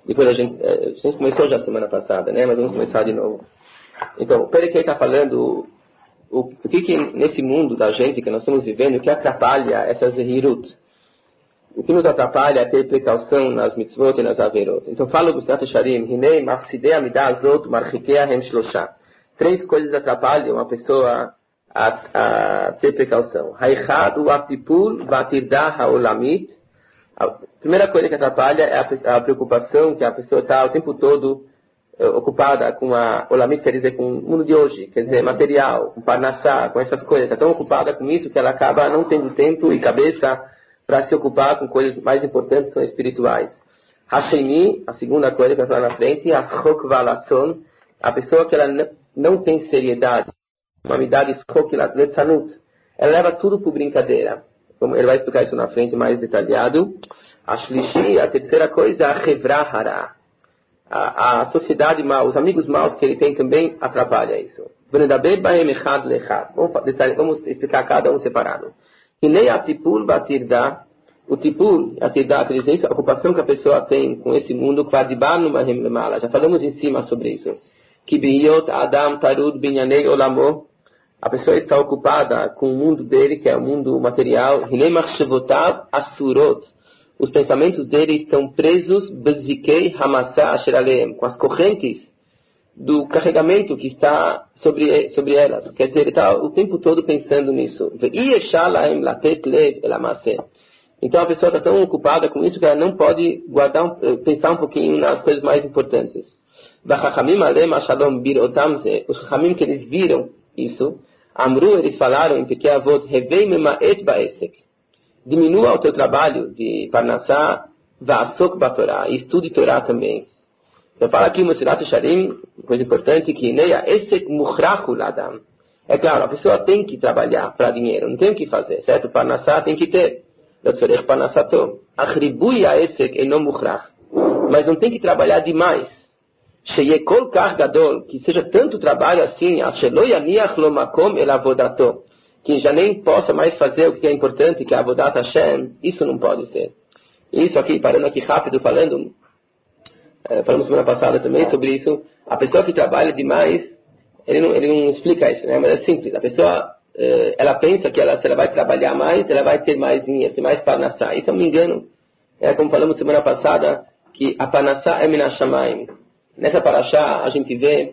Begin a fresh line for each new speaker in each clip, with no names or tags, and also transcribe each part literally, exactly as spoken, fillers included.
Depois a gente, a gente começou já semana passada, né? Mas vamos começar de novo. Então, o Perek está falando o, o que, que nesse mundo da gente que nós estamos vivendo, o que atrapalha essa zehirut. O que nos atrapalha é ter precaução nas mitzvot e nas averot. Então fala o Gustavo Sharim, Hinei mafsidei amidá azot marchikei hem shlosha. Três coisas atrapalham a pessoa a, a ter precaução. Haichad u atipul vatirdah haolamit. A primeira coisa que atrapalha é a, a preocupação que a pessoa está o tempo todo uh, ocupada com a olamit, quer dizer, com o mundo de hoje, quer dizer, material, com parnassá, com essas coisas. Está tão ocupada com isso que ela acaba não tendo tempo e cabeça para se ocupar com coisas mais importantes, que são espirituais. Hashemi, a segunda coisa que vai falar na frente, a chokvalatson, a pessoa que ela não tem seriedade, uma amidade chokvalatson, ela leva tudo por brincadeira. Ele vai explicar isso na frente mais detalhado. A shlishi, a terceira coisa, a chevrahara. A, a sociedade mal, os amigos maus que ele tem também atrapalha isso. Vamos, vamos explicar cada um separado. E nem a tipul batirda, o tipul, a tirda, a ocupação que a pessoa tem com esse mundo, já falamos em cima sobre isso. Que biyot adam tarud binyanei olamo, a pessoa está ocupada com o mundo dele, que é o mundo material, hinei machshevotav asurot, os pensamentos dele estão presos, bezikei hamassah asher aleem, com as correntes do carregamento que está sobre, sobre elas. Quer dizer, ele está o tempo todo pensando nisso. Então a pessoa está tão ocupada com isso que ela não pode guardar, pensar um pouquinho nas coisas mais importantes. Os Chachamim que eles viram isso, Amru, eles falaram em Pirkei Avot, diminua o teu trabalho de Parnassá, Va'asok Batorá, e estude Torá também. Então fala aqui o Mesilat Yesharim, coisa importante, que Neia Esek Muchrachu Ladam. É claro, a pessoa tem que trabalhar para dinheiro, não tem o que fazer, certo? Parnassá tem que ter. Yotzorech Parnassato. Achribui a Esek Enom Muchrach. Mas não tem que trabalhar demais. Sheyekol Kach Gadol, que seja tanto trabalho assim, Ashelo Yaniach Lo Makom El Avodato, que já nem possa mais fazer o que é importante, que é Avodat Hashem, isso não pode ser. Isso aqui, parando aqui rápido, falando... É, falamos semana passada também sobre isso. A pessoa que trabalha demais, ele não, ele não explica isso, né? Mas é simples. A pessoa, é, ela pensa que ela, se ela vai trabalhar mais, ela vai ter mais dinheiro, ter mais parnassá. Isso é um engano. É como falamos semana passada, que a parnassá é minashamayim. Nessa parashá, a gente vê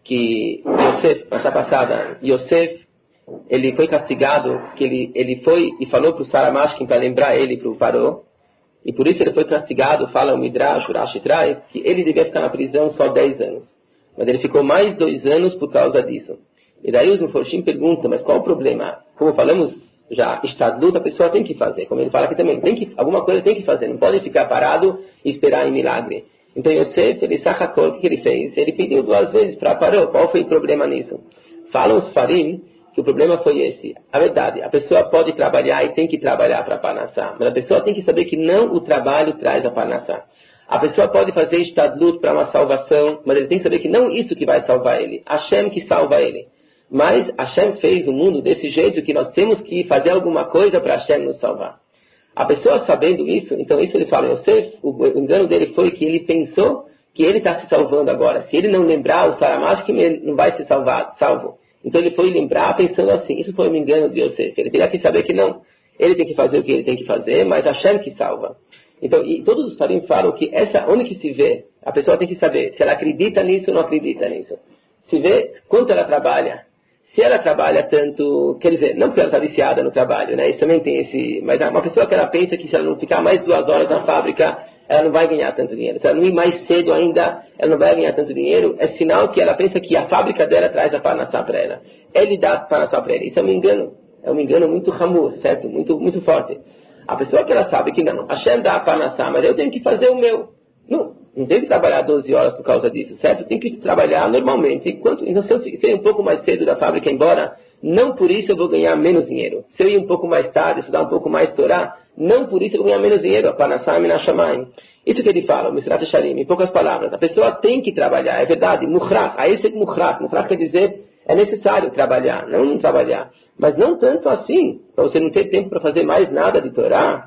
que Yosef, parashá passada, Yosef, ele foi castigado, que ele, ele foi e falou para o Saramashkin para lembrar ele para o Paró. E por isso ele foi castigado, fala o Midrash, o Rashi traz, que ele devia ficar na prisão só dez anos. Mas ele ficou mais dois anos por causa disso. E daí os Meforshim perguntam, mas qual o problema? Como falamos já, estadut a pessoa tem que fazer. Como ele fala aqui também, tem que, alguma coisa tem que fazer. Não pode ficar parado e esperar em milagre. Então Yosef, ele sacacou, o que ele fez? Ele pediu duas vezes para Paró. Qual foi o problema nisso? Falam os Farim que o problema foi esse. A verdade, a pessoa pode trabalhar e tem que trabalhar para Parnassá, mas a pessoa tem que saber que não o trabalho traz a Parnassá. A pessoa pode fazer estadlut para uma salvação, mas ele tem que saber que não isso que vai salvar ele. Hashem que salva ele. Mas Hashem fez o mundo desse jeito que nós temos que fazer alguma coisa para Hashem nos salvar. A pessoa sabendo isso, então isso eles falam, Yosef, o engano dele foi que ele pensou que ele está se salvando agora. Se ele não lembrar, o Saramashkim ele não vai ser salvado, salvo. Então ele foi lembrar pensando assim, isso foi um engano de Yosef. Ele teria que saber que não, ele tem que fazer o que ele tem que fazer, mas Hashem que salva. Então, e todos os farim falam que essa, onde que se vê, a pessoa tem que saber se ela acredita nisso ou não acredita nisso. Se vê quanto ela trabalha. Se ela trabalha tanto, quer dizer, não porque ela está viciada no trabalho, né? Isso também tem esse, mas uma pessoa que ela pensa que se ela não ficar mais duas horas na fábrica, ela não vai ganhar tanto dinheiro. Se ela não ir mais cedo ainda, ela não vai ganhar tanto dinheiro. É sinal que ela pensa que a fábrica dela traz a parnassá para ela. Ele dá a parnassá para ela. Isso é um engano. É um engano muito ramur, certo? Muito, muito forte. A pessoa que ela sabe que não, Hashem dá a parnassá, mas eu tenho que fazer o meu. Não, não tem que trabalhar doze horas por causa disso, certo? Tem que trabalhar normalmente. Enquanto, então, se eu sair um pouco mais cedo da fábrica embora, não por isso eu vou ganhar menos dinheiro. Se eu ir um pouco mais tarde, estudar um pouco mais Torá, não por isso eu vou ganhar menos dinheiro. A parnassá minashamayim. Isso que ele fala, o Mesilat Yesharim, em poucas palavras. A pessoa tem que trabalhar, é verdade. Muchrach, a esse muchrach. Muchrach quer dizer, é necessário trabalhar, não não trabalhar. Mas não tanto assim, para você não ter tempo para fazer mais nada de Torá.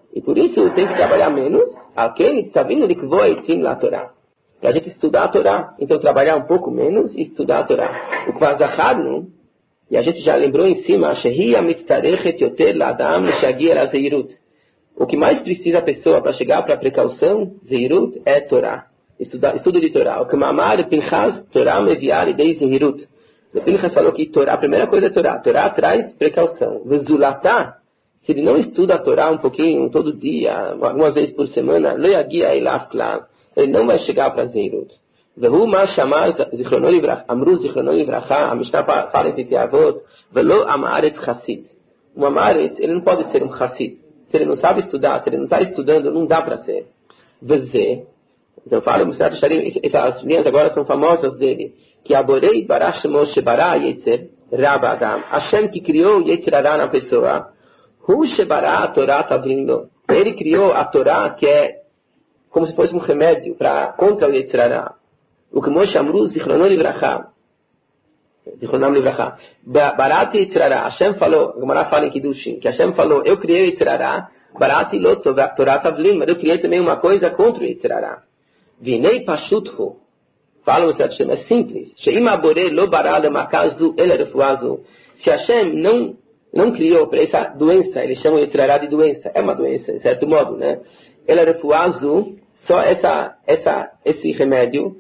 E por isso tem que trabalhar menos. Alguém está vindo de que vai sim lá a Torá. Para a gente estudar a Torá, então trabalhar um pouco menos e estudar a Torá. O que faz não? E a gente já lembrou em cima, o que mais precisa a pessoa para chegar para a precaução, Zeirut, é Torá. Estudar, estudo de Torá. O que mamar Pinchas, Torá meviar e dei Zeirut. O Pinchas falou que Torá, a primeira coisa é Torá. Torá traz precaução. Vezulatá, se ele não estuda a Torá um pouquinho, todo dia, algumas vezes por semana, ele não vai chegar para Zeirut. Vehu ma shamar zichrono livrach, amru zichrono livracha, a Mishnah fala em Pirkei Avot, velo amaretz chassid. Um amaretz, ele não pode ser um chassid. Se ele não sabe estudar, se ele não está estudando, não dá para ser. Vezé, então fala, essas linhas agora são famosas dele, que aborei barach Moshe bara yetzer raba adam. Hashem que criou yetzer hara na pessoa, hu shebara a Torá tabrindo. Ele criou a Torá, que é como se fosse um remédio para contra o yetzer hara. O que Moshe amru zichrono livracha, zichronam livracha, barati yetzer hara. Hashem falou, a Gemara fala em Kiddushin, que Hashem falou, eu criei o yetzer hara, barati lo Torá tavlim, mas eu criei também uma coisa contra o yetzer hara. Vinei pashuthu, fala o Hashem, é simples. Sheim abore lo barada makazu ele refuazu. Se Hashem não não criou para essa doença, eles chamam de yetzer hara de doença, é uma doença, de certo modo, né? Ele refuazu, só essa essa esse remédio.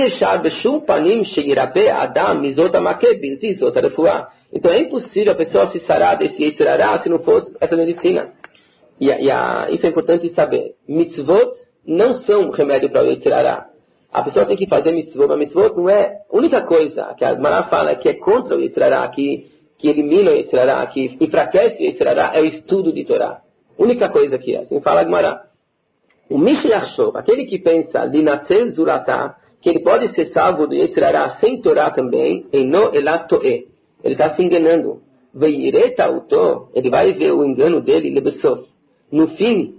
Então é impossível a pessoa se sarar desse yetzer hara se não fosse essa medicina. E, e a, isso é importante saber. Mitzvot não são remédio para o yetzer hara. A pessoa tem que fazer mitzvot, mas mitzvot não é a única coisa que a Gemara fala que é contra o yetzer hara, que, que elimina o yetzer hara, que enfraquece o yetzer hara, é o estudo de Torá. Única coisa que é. Assim fala a Gemara. O Mishyachshov, aquele que pensa, Linatzel Zulatá, que ele pode ser salvo do yetzer hara sem Torá também, eno elatoe. Ele está se enganando. Veireta uto, ele vai ver o engano dele, lebesof. No fim,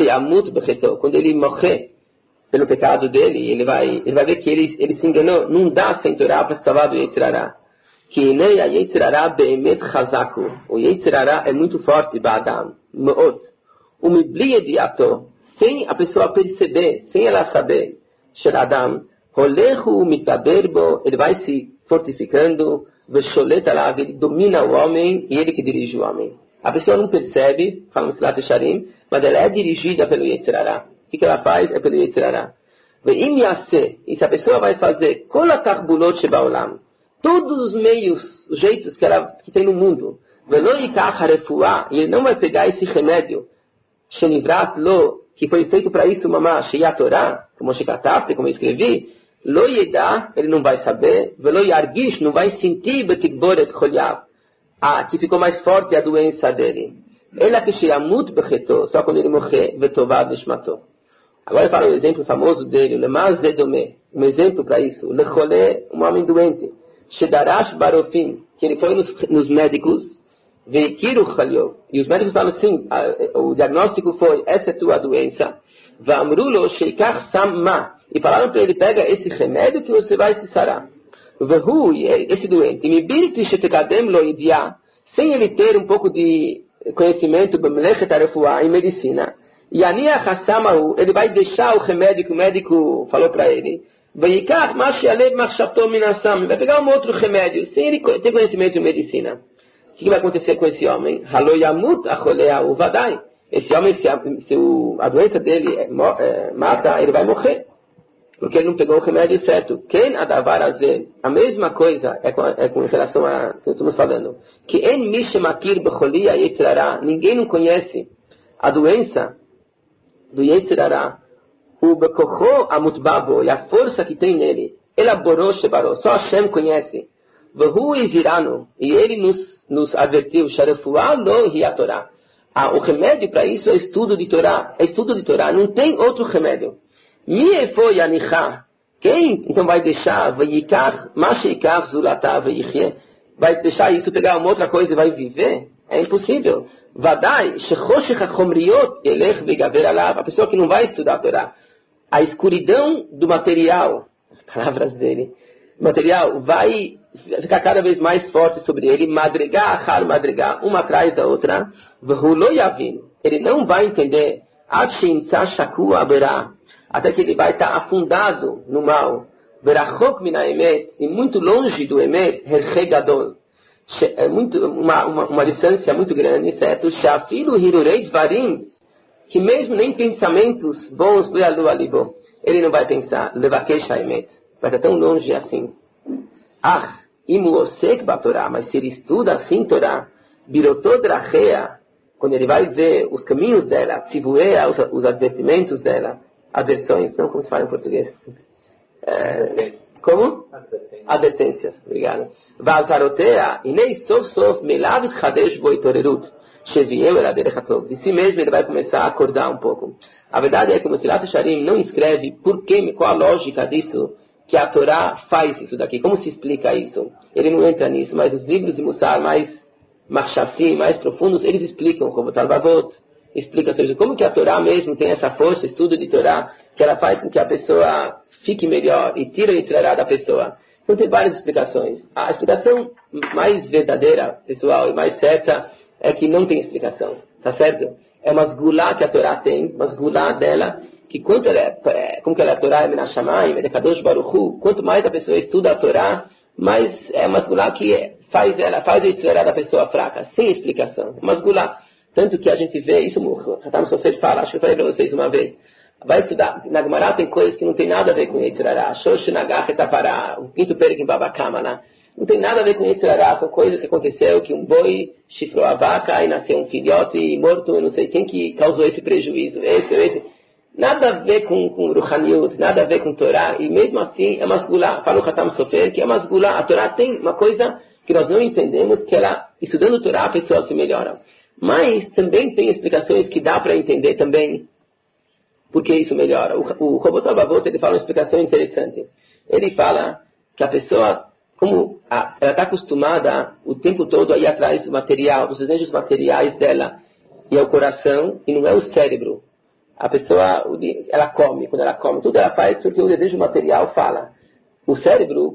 quando ele morrer pelo pecado dele, ele vai, ele vai ver que ele, ele se enganou. Não dá sem Torá para se salvar do yetzer hara. Que nem a yetzer hara beemet chazaku. O yetzer hara é muito forte, ba'adam, meot. O mibli ediato, sem a pessoa perceber, sem ela saber, sheladam, Holehu mitaberbo, ele vai se fortificando, vesholet alav, ele domina o homem e ele que dirige o homem. A pessoa não percebe, falamos lá de Sharim, mas ela é dirigida pelo yetzer hara. O que ela faz é pelo yetzer hara. Ve'im yaseh, e se a pessoa vai fazer kol hakarbulot shebaolam, todos os meios, os jeitos que ela que tem no mundo, velo yikach harefuah, e ele não vai pegar esse remédio, shenivrat lo, que foi feito para isso, mamash, e a Torá, como Shekatafte, como eu escrevi, Lo yedá, ele não vai saber, velo yargish, não vai sentir betikboret choliav, ah, que ficou mais forte a doença dele. Ela que sheyamut becheto, só quando ele morrer, vetovad nishmato. Agora eu falo um exemplo famoso dele, lemaz zedome, um exemplo para isso, lechole, um homem doente, shedarash barofim, que ele foi nos, nos médicos, veikiru chalio, e os médicos falam assim, o diagnóstico foi, essa é tua doença, vamrulo sheikach samma, e falaram para ele, pega esse remédio que você vai se sarar. Vehu, esse doente, sem ele ter um pouco de conhecimento em medicina, ele vai deixar o remédio que o médico falou para ele, vai pegar um outro remédio, sem ele ter conhecimento em medicina. O que vai acontecer com esse homem? Esse homem, se a, se a doença dele é, é, mata, ele vai morrer. Porque ele não pegou o remédio certo. Quem adavar azer, a mesma coisa é com, é com relação a que estamos falando. Que en mishemakir becholia yetzer hara, ninguém não conhece a doença do yetzer hara, o bekocho amutbabo, e a força que tem nele, elaborou shebarou, só Hashem conhece. Vehu izirano, e ele nos, nos advertiu, sharefuah lo hi a Torá. Ah, o remédio para isso é estudo de Torá, é estudo de Torá, não tem outro remédio. Mi foi anichá. Quem então vai deixar, vai yikach, mashikach zulatá, vai vai deixar isso, pegar uma outra coisa e vai viver? É impossível. Vadai, shechoshech hachomriot, elech vegaver alav. A pessoa que não vai estudar a Torá, a escuridão do material, as palavras dele, material vai ficar cada vez mais forte sobre ele, madrigar, achar madrigar, uma atrás da outra, v'hu lo yavin. Ele não vai entender até que ele vai estar afundado no mal, e muito longe do emet, é muito, uma, uma, uma distância muito grande, certo? Que mesmo nem pensamentos bons, ele não vai pensar, vai estar tão longe assim. Ah, mas se ele estuda assim Torá, quando ele vai ver os caminhos dela, os, os advertimentos dela, adversões, não como se fala em português. É, como? Advertências, obrigado. Vazarotea, e nem sof sof melavit chadesh boitorerut, sheviem eladerechatov. De si mesmo ele vai começar a acordar um pouco. A verdade é que o Mesilat Yesharim não escreve por que, qual a lógica disso, que a Torá faz isso daqui. Como se explica isso? Ele não entra nisso, mas os livros de Mussar mais machassim, mais profundos, eles explicam, como Talbavot, explica como que a Torá mesmo tem essa força, estudo de Torá, que ela faz com que a pessoa fique melhor e tira e tirará da pessoa. Então tem várias explicações. A explicação mais verdadeira, pessoal, e mais certa, é que não tem explicação. Tá certo? É uma sgulá que a Torá tem, uma sgulá dela, que quanto ela é, como que ela é a Torá, é Menashamayim, é Kadosh Baruch Hu, quanto mais a pessoa estuda a Torá, mais é uma sgulá que faz ela, faz a tirar da pessoa fraca, sem explicação. Uma sgulá. Tanto que a gente vê, isso o Hatam Sofer fala, acho que eu falei para vocês uma vez, vai estudar, na Gemara tem coisas que não tem nada a ver com Yetzirará, Shosh Nagach Etapará, o quinto Perek em Babakama, né? Não tem nada a ver com Yetzirará, são coisas que aconteceu, que um boi chifrou a vaca e nasceu um filhote morto, eu não sei quem que causou esse prejuízo, esse ou esse. Nada a ver com, com Ruhaniut, nada a ver com Torá, e mesmo assim é uma sgulá. Fala o Hatam Sofer que é uma sgulá. A Torá tem uma coisa que nós não entendemos, que ela, estudando Torá, a pessoa se melhora. Mas também tem explicações que dá para entender também porque isso melhora. O, o Roboto Abavot, ele fala uma explicação interessante. Ele fala que a pessoa, como a, ela está acostumada o tempo todo a ir atrás do material, dos desejos materiais dela, e é o coração, e não é o cérebro. A pessoa, ela come, quando ela come, tudo ela faz porque o desejo material fala. O cérebro,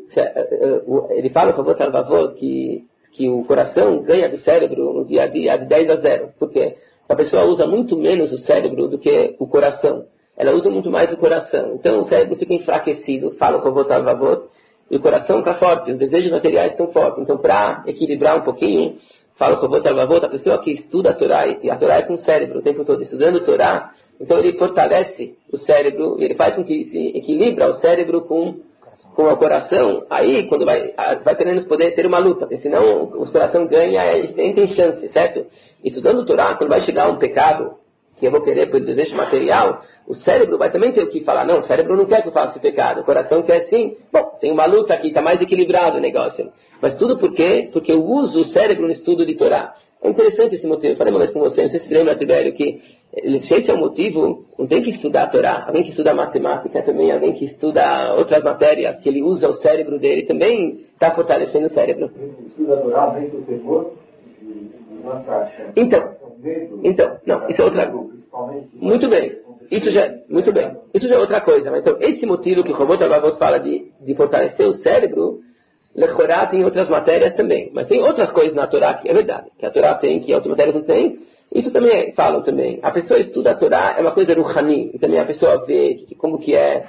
ele fala com o Roboto Abavot que que o coração ganha do cérebro no dia a dia de dez a zero. Por quê? A pessoa usa muito menos o cérebro do que o coração. Ela usa muito mais o coração. Então o cérebro fica enfraquecido, fala com o Votar Vavot, e o coração está forte, os desejos materiais estão fortes. Então, para equilibrar um pouquinho, fala com o Votar Vavot, a pessoa que estuda a Torá, e a Torá é com o cérebro o tempo todo, estudando a Torá, então ele fortalece o cérebro, e ele faz com que se equilibra o cérebro com com o coração, aí quando vai, vai querendo poder ter uma luta, porque senão o coração ganha, a gente nem tem chance, certo? Estudando o Torá, quando vai chegar um pecado, que eu vou querer pelo desejo material, o cérebro vai também ter o que falar, não, o cérebro não quer que eu faça esse pecado, o coração quer sim, bom, tem uma luta aqui, está mais equilibrado o negócio. Mas tudo por quê? Porque eu uso o cérebro no estudo de Torá. É interessante esse motivo, eu falei uma vez com você, não sei se você lembra, Tibério, que se esse é o motivo, não tem que estudar a Torá, alguém que estuda matemática também, alguém que estuda outras matérias, que ele usa o cérebro dele, também está fortalecendo o cérebro.
Estuda a Torá, aumenta o temor e nossa acha.
Então, então, não, isso é outra coisa. Muito bem, isso já, muito bem, isso já é outra coisa, mas então, esse motivo que o Robot Abavot fala de, de fortalecer o cérebro, Lechorá tem outras matérias também, mas tem outras coisas na Torá que é verdade, que a Torá tem, que outras matérias não tem. Isso também falam também. A pessoa estuda a Torá, é uma coisa ruhani, e também a pessoa vê que, como que é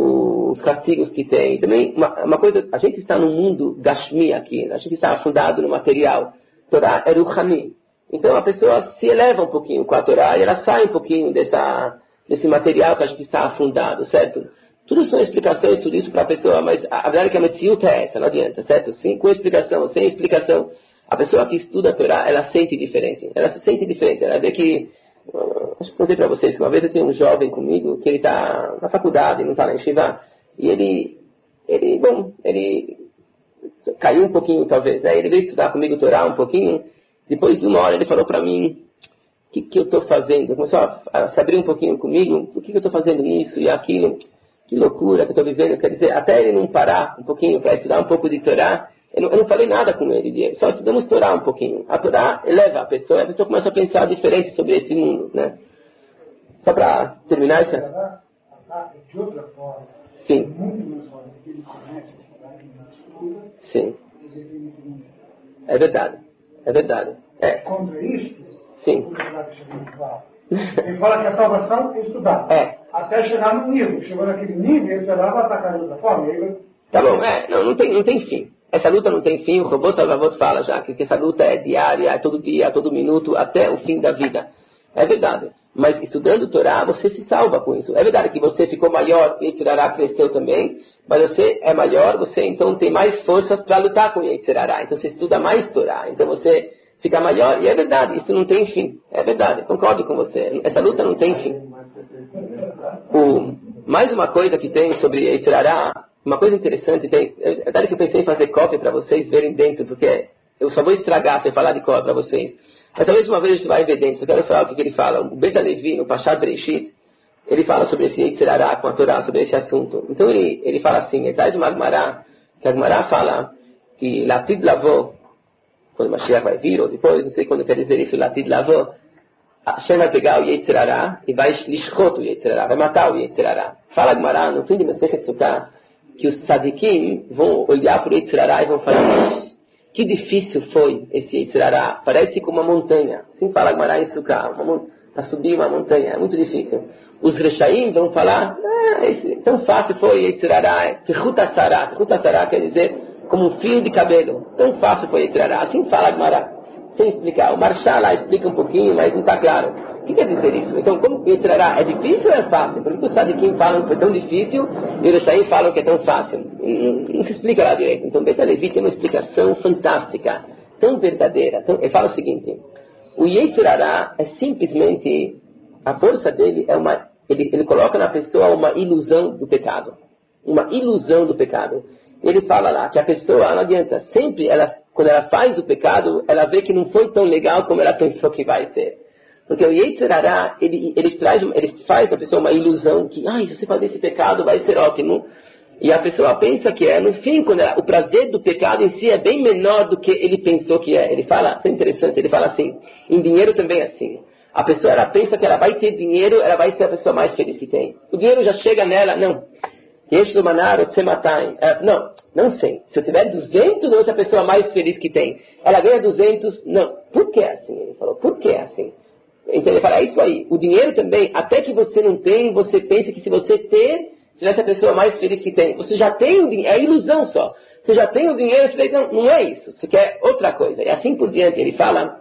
os castigos que tem. Também uma, uma coisa, a gente está no mundo gashmi aqui, a gente está afundado no material. A Torá é ruhani. Então a pessoa se eleva um pouquinho com a Torá e ela sai um pouquinho dessa, desse material que a gente está afundado, certo? Tudo são explicações, tudo isso para a pessoa, mas a, a verdade é que a Metziut é essa, não adianta, certo? Sim, com explicação, sem explicação. A pessoa que estuda a Torá, ela sente diferença. Ela se sente diferente. Ela vê que... Uh, acho que contei para vocês que uma vez eu tinha um jovem comigo que ele está na faculdade, não está na Yeshiva. E ele... Ele, bom, ele caiu um pouquinho, talvez. Né? Ele veio estudar comigo a Torá um pouquinho. Depois de uma hora ele falou para mim... O que, que eu estou fazendo? Começou a, a se abrir um pouquinho comigo. Por que, que eu estou fazendo isso e aquilo? Que loucura que eu estou vivendo. Quer dizer, até ele não parar um pouquinho para estudar um pouco de Torá... Eu não, eu não falei nada com ele, só estudamos Torá um pouquinho. A Torá eleva a pessoa, a pessoa começa a pensar diferente sobre esse mundo, né? Só para terminar isso.
De outra forma,
sim.
Muito que ele conhece,
sim. É verdade, é verdade. É.
Contra isso,
sim.
Ele fala que a salvação é estudar.
É.
Até chegar no nível. Chegou naquele nível, você lá vai atacar de outra forma. Ele...
Tá bom, é, não, não, tem, não tem fim. Essa luta não tem fim, o robô Salvavos fala já que, que essa luta é diária, é todo dia, todo minuto, até o fim da vida. É verdade. Mas estudando Torá, você se salva com isso. É verdade que você ficou maior, Yetzirará cresceu também, mas você é maior, você então tem mais forças para lutar com Yetzirará. Então você estuda mais Torá, então você fica maior, e é verdade, isso não tem fim. É verdade, concordo com você. Essa luta não tem fim. O, mais uma coisa que tem sobre Yetzirará, uma coisa interessante, tem, é verdade que eu pensei em fazer cópia para vocês verem dentro, porque eu só vou estragar se eu falar de cópia para vocês. Mas talvez uma vez a gente vai ver dentro, eu quero falar o que, que ele fala. O Beit HaLevi, no Pashat Bereshit, ele fala sobre esse Yetzirará com a Torá, sobre esse assunto. Então ele, ele fala assim, ele traz uma Agmará, que a Agmará fala que Latid Lavô, quando o Mashiach vai vir, ou depois, não sei quando quer dizer isso, Latid Lavô, Hashem vai pegar o Yetzirará e vai lishchot o Yetzirará, vai matar o Yetzirará. Fala a Agmará, no fim de Masechet Sukkah, que os tzadikim vão olhar para o Yetzirará e vão falar, que difícil foi esse Yetzirará, parece como uma montanha. Assim fala Agmará em Sukkah, para subir uma montanha, é muito difícil. Os Rechaim vão falar, ah, esse, tão fácil foi Yetzirará, Tehutatzará, Tehutatzará quer dizer como um fio de cabelo, tão fácil foi Yetzirará, assim fala Agmará, sem explicar. O Marshal lá explica um pouquinho, mas não está claro. O que quer dizer isso? Então, como Yetzirará é difícil ou é fácil? Por que os Sadikim falam que foi tão difícil e os Rechaim falam que é tão fácil? Não, não se explica lá direito. Então, Beit HaLevi tem uma explicação fantástica, tão verdadeira. Então, ele fala o seguinte, o Yetzirará é simplesmente, a força dele é uma, ele, ele coloca na pessoa uma ilusão do pecado. Uma ilusão do pecado. Ele fala lá que a pessoa, não adianta, sempre, ela, quando ela faz o pecado, ela vê que não foi tão legal como ela pensou que vai ser. Porque o Yetzirará, ele, ele, traz, ele faz a pessoa uma ilusão que, ai, se você fazer esse pecado vai ser ótimo. E a pessoa pensa que é, no fim, quando ela, o prazer do pecado em si é bem menor do que ele pensou que é. Ele fala, isso é interessante, ele fala assim, em dinheiro também é assim. A pessoa, ela pensa que ela vai ter dinheiro, ela vai ser a pessoa mais feliz que tem. O dinheiro já chega nela, não. Não, não sei. Se eu tiver duzentos, eu sou a pessoa mais feliz que tem. Ela ganha duzentos, não. Por que é assim? Ele falou, por que é assim? Então ele fala, é isso aí. O dinheiro também, até que você não tem, você pensa que se você ter, você vai ser a pessoa mais feliz que tem. Você já tem o dinheiro, é ilusão só. Você já tem o dinheiro, você pensa, não, não é isso. Você quer outra coisa. E assim por diante, ele fala,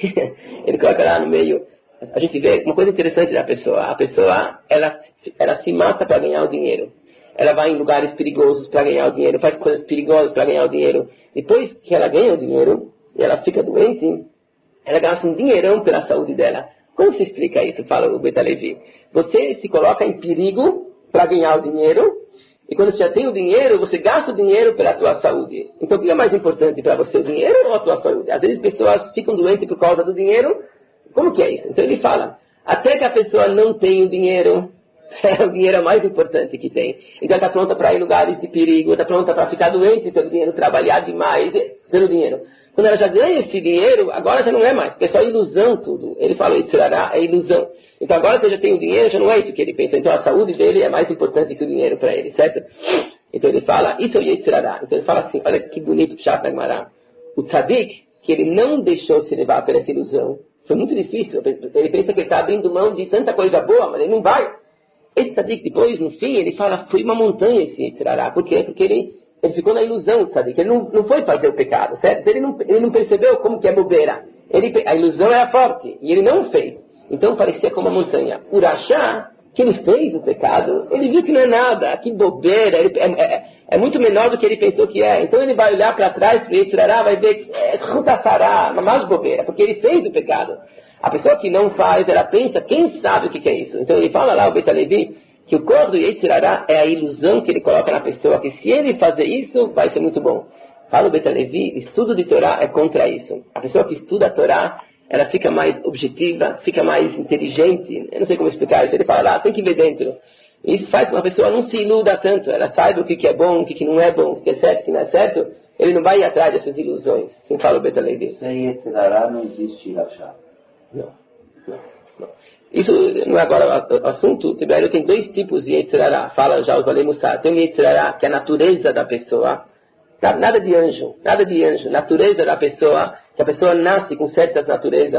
ele coloca lá no meio, a gente vê uma coisa interessante da pessoa. A pessoa, ela, ela se mata para ganhar o dinheiro. Ela vai em lugares perigosos para ganhar o dinheiro, faz coisas perigosas para ganhar o dinheiro. Depois que ela ganha o dinheiro, e ela fica doente, ela gasta um dinheirão pela saúde dela. Como se explica isso? Fala o Beit HaLevi. Você se coloca em perigo para ganhar o dinheiro, e quando você já tem o dinheiro, você gasta o dinheiro pela tua saúde. Então o que é mais importante para você, o dinheiro ou a tua saúde? Às vezes pessoas ficam doentes por causa do dinheiro. Como que é isso? Então ele fala, até que a pessoa não tem o dinheiro, o dinheiro é o mais importante que tem. Então está pronta para ir em lugares de perigo, está pronta para ficar doente pelo dinheiro, trabalhar demais pelo dinheiro. Quando ela já ganha esse dinheiro, agora já não é mais. Pessoal, é ilusão tudo. Ele fala, Yetzirará é ilusão. Então agora que eu já tenho dinheiro, já não é isso que ele pensa. Então a saúde dele é mais importante que o dinheiro para ele, certo? Então ele fala, isso é o Yetzirará. Então ele fala assim, olha que bonito Pshat Agmará. O Tzadik, que ele não deixou se levar por essa ilusão, foi muito difícil. Ele pensa que ele está abrindo mão de tanta coisa boa, mas ele não vai. Esse Tzadik depois, no fim, ele fala, foi uma montanha esse Yetzirará. Por quê? Porque ele... Ele ficou na ilusão, sabe? Que ele não, não foi fazer o pecado, certo? Ele não, ele não percebeu como que é bobeira. Ele, a ilusão era forte, e ele não fez. Então parecia como uma montanha. Por achar que ele fez o pecado, ele viu que não é nada, que bobeira, ele, é, é, é muito menor do que ele pensou que é. Então ele vai olhar para trás, para ele tirará, vai ver que é rutafará, mais bobeira, porque ele fez o pecado. A pessoa que não faz, ela pensa, quem sabe o que, que é isso? Então ele fala lá, o Beit HaLevi, que o corpo do Yetzirará é a ilusão que ele coloca na pessoa, que se ele fazer isso, vai ser muito bom. Fala o Beit HaLevi, estudo de Torá é contra isso. A pessoa que estuda a Torá, ela fica mais objetiva, fica mais inteligente. Eu não sei como explicar isso. Ele fala lá, tem que ver dentro. Isso faz com que a pessoa não se iluda tanto. Ela saiba o que é bom, o que não é bom, o que é certo, o que não é certo. Ele não vai ir atrás dessas ilusões. Assim fala o Beit HaLevi.
Sem Yetzirará não existe Rachá.
Não, não, não. Isso não é agora o assunto. Tibério tem dois tipos de Yetzirará. Fala já os Balei Mussar. Tem o Yetzirará, que é a natureza da pessoa. Nada de anjo, nada de anjo. Natureza da pessoa, que a pessoa nasce com certas naturezas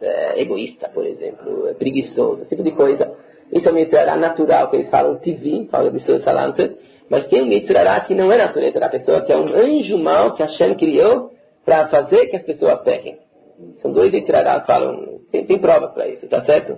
é, egoísta, por exemplo, é, preguiçoso, esse tipo de coisa. Isso é um Yetzirah natural, que eles falam T V, falam de seu Salanter, mas tem um Yetzirah que não é natureza da pessoa, que é um anjo mau que Hashem criou para fazer que as pessoas pequem. São dois Yetzirah que falam, tem, tem provas para isso, tá certo?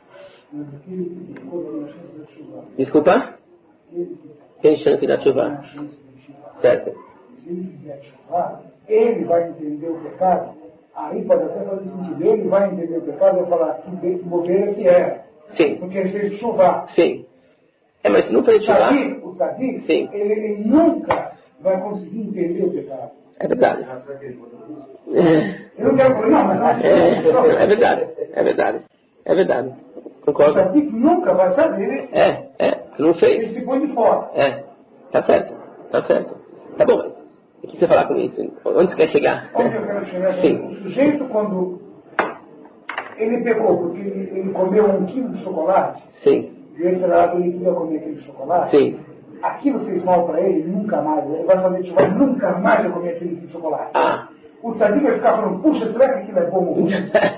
Desculpa? Tem chance de chuva. Certo.
Se ele quiser chuvar, ele vai entender o pecado, aí pode até fazer sentido, ele vai entender o pecado e vai falar que bobeira que é.
Sim.
Porque ele fez chuvar.
Sim. É, mas se não fez chuvar...
O Tzadik, Sim. Ele, ele nunca vai conseguir entender o pecado.
É verdade.
Eu não quero falar, não, mas não.
É, é verdade. É verdade. É verdade. Concordo.
O Tzadik nunca vai saber.
É, é. Não fez.
Ele se põe de fora.
É. Tá certo. Tá certo. Tá bom, mas o que você falar com isso? Onde você quer chegar?
Onde eu quero chegar?
Sim.
O sujeito, quando ele pecou porque ele, ele comeu um quilo de chocolate,
Sim.
e ele falava que ele queria comer aquele chocolate,
Sim.
aquilo fez mal para ele, nunca mais. Ele vai fazer chocolate, nunca mais vai comer aquele tipo de chocolate.
Ah.
O Tzadik vai ficar falando, puxa, será que aquilo é bom ou ruim?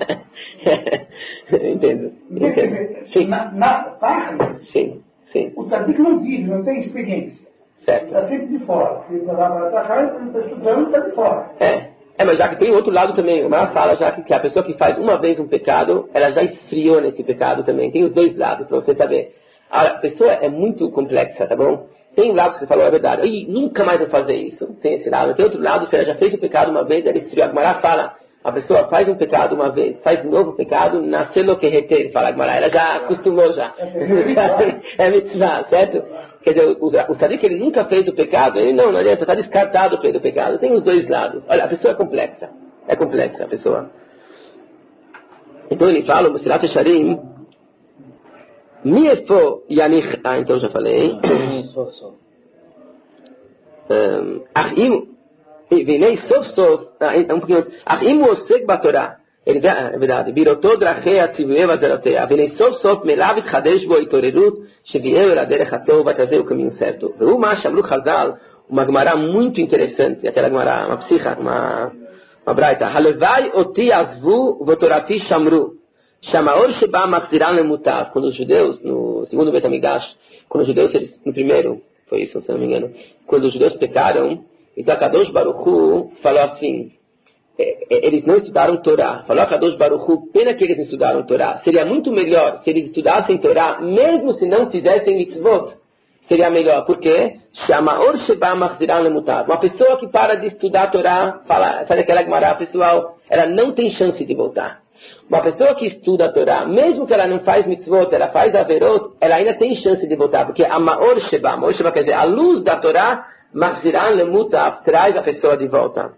Entendo. Entendo. Sim.
Na, na Tachlis,
Sim. Sim.
o Tzadik não vive, não tem experiência.
Certo.
Está sempre de fora. Ele vai lá para atacar, ele não está estudando, está de fora.
É. É, mas já que tem outro lado também, o Mara fala já que, que a pessoa que faz uma vez um pecado, ela já esfriou nesse pecado também. Tem os dois lados, para você saber. A pessoa é muito complexa, tá bom? Tem um lado que você falou, é verdade. Ih, nunca mais vou fazer isso. Tem esse lado. Tem outro lado, se ela já fez o pecado uma vez, ela esfriou. A Mara fala, a pessoa faz um pecado uma vez, faz um novo pecado, nasceu que reter, fala a Gemara. Ela já acostumou já. É mitzvah, certo? Quer dizer, o, o Tzadik, ele nunca fez o pecado, ele não, não adianta, está descartado pelo pecado. Tem os dois lados. Olha, a pessoa é complexa. É complexa a pessoa. Então ele fala, o Mesilat Yesharim, Miefo Yanich... Ah, então já falei. Achim... Vinei sof sof... Um pouquinho antes. Achim Osek Batorá. Ele é verdade. Birotó drachei atzivue vazerotea. Vinei sof sof melav itchadesh bo itorerut shevieu el aderech hatov vai trazer o caminho certo. O Mash Amru Chazal, uma Gemara muito interessante. Aquela Gemara, uma psicha, uma... Uma braita. Halevai oti azvu votorati shamru. Shamaor sheba machziran lemutav. Quando os judeus, no segundo Bet Amigash, quando os judeus, eles, no primeiro, foi isso, se não me engano, quando os judeus pecaram, então a Kadosh Baruch Hu falou assim, eles não estudaram Torá. Falou a Kadosh Baruch Hu, pena que eles não estudaram Torá. Seria muito melhor se eles estudassem Torá, mesmo se não fizessem mitzvot. Seria melhor, por quê? Shamaor sheba machziran lemutav. Uma pessoa que para de estudar a Torá, fala, faz aquela Gemara pessoal, ela não tem chance de voltar. Uma pessoa que estuda a Torá, mesmo que ela não faz mitzvot, ela faz averot, ela ainda tem chance de voltar, porque a Maor Sheba, Maor Sheba quer dizer, a luz da Torá, Machziran Lemutav, traz a pessoa de volta.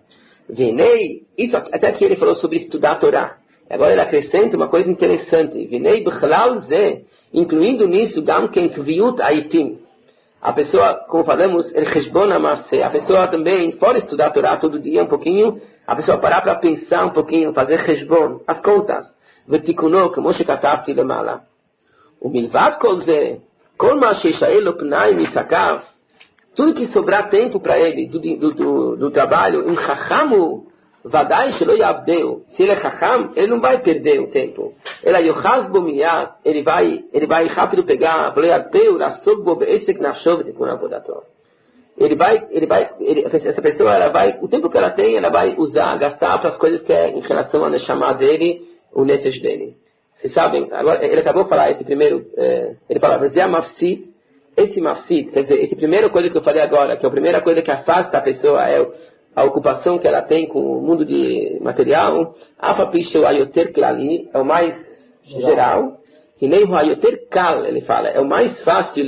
Vinei, isso até aqui ele falou sobre estudar a Torá. Agora ele acrescenta uma coisa interessante. Vinei B'chlal Ze, incluindo nisso, Gam Ken Kviut Aitim. A pessoa, como falamos, El Cheshbon Amase, a pessoa também, fora estudar a Torá todo dia um pouquinho, a pessoa parar para pensar um pouquinho, fazer Cheshbon, as contas. V'tikuno, como shekatavti lemala. O milvat kol ze, kol ma sheishael lo pnai misakav, tudo que sobrar tempo para ele, do, do, do, do trabalho, em chachamu, vadai shelo yavdeu, se ele é chacham, ele não vai perder o tempo. Ele é yochaz bo miyad, ele vai, ele vai rápido pegar, v'lo yadpeu, lasog bo be'esek nafshov v'tikuna avodato. Ele vai, ele vai, ele, essa pessoa, ela vai, o tempo que ela tem, ela vai usar, gastar para as coisas que é em relação a Neshama dele, o Nefesh dele. Vocês sabem, agora, ele acabou de falar esse primeiro, é, ele fala, Vezé Mafsid, esse Mafsid, quer dizer, essa primeira coisa que eu falei agora, que é a primeira coisa que afasta a pessoa, é a ocupação que ela tem com o mundo de material, Afapichel Ayoter Klali, é o mais geral, e nem o Ayoter Kal, ele fala, é o mais fácil,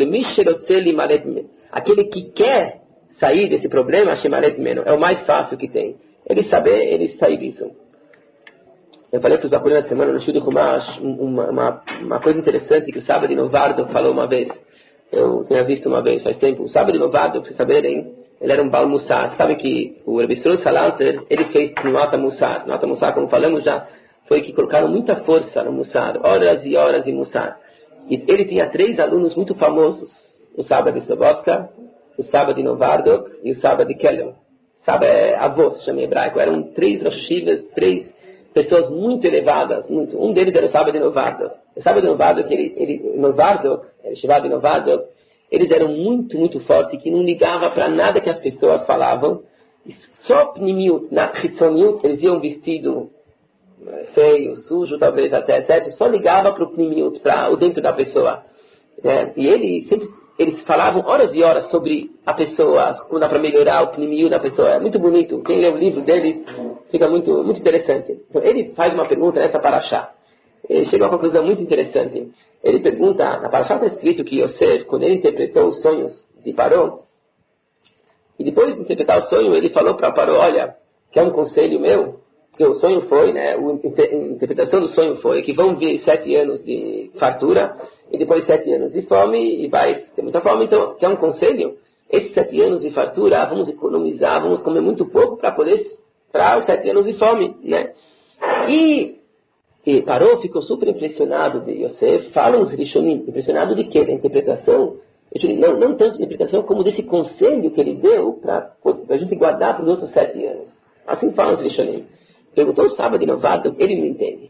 aquele que quer sair desse problema, é o mais fácil que tem. Ele saber, ele sair disso. Eu falei para os alunos na semana no Shudi Humash uma, uma, uma coisa interessante que o Sábado de Novardo falou uma vez. Eu tinha visto uma vez, faz tempo. O Sábado de Novardo, para vocês saberem, ele era um Baal Mussar. Sabe que o Rebbe Srol Salanter, ele fez Nota Mussar. Nota Mussar, como falamos já, foi que colocaram muita força no Mussar. Horas e horas de Mussar. E ele tinha três alunos muito famosos. O Sábado de Sobotka, o Sábado de Novardok e o Sábado de Kelem. Sábado é avô, se chama em hebraico. Eram três Rosh Hashivas, três pessoas muito elevadas, muito. Um deles era o Sábado de Novardo. O Sábado de Novardo, que ele, ele, Novardo, ele chamava de Novardo, eles eram muito, muito fortes, que não ligava para nada que as pessoas falavam. Só pnimiut, na hitzoniut, eles iam vestido feio, sujo, talvez até, etcétera. Só ligava para o pnimiut, para o dentro da pessoa. É, e ele sempre, eles falavam horas e horas sobre a pessoa, como dá para melhorar o pnimiut da pessoa. É muito bonito. Quem lê o livro deles fica muito, muito interessante. Então, ele faz uma pergunta nessa paraxá. Ele chega a uma conclusão muito interessante. Ele pergunta, na paraxá está escrito que Yosef, quando ele interpretou os sonhos de Paró, e depois de interpretar o sonho, ele falou para Paró, olha, quer um conselho meu? Porque o sonho foi, né, a interpretação do sonho foi que vão vir sete anos de fartura, e depois sete anos de fome, e vai ter muita fome. Então, quer um conselho? Esses sete anos de fartura, vamos economizar, vamos comer muito pouco para poder, para os sete anos de fome, né? E, e Paró ficou super impressionado de Yosef. Falam os Rishonim, impressionado de quê? Da interpretação? Não, não tanto de interpretação como desse conselho que ele deu para a gente guardar para os outros sete anos. Assim falam os Rishonim. Perguntou o Sábado de Novardo, ele não entende.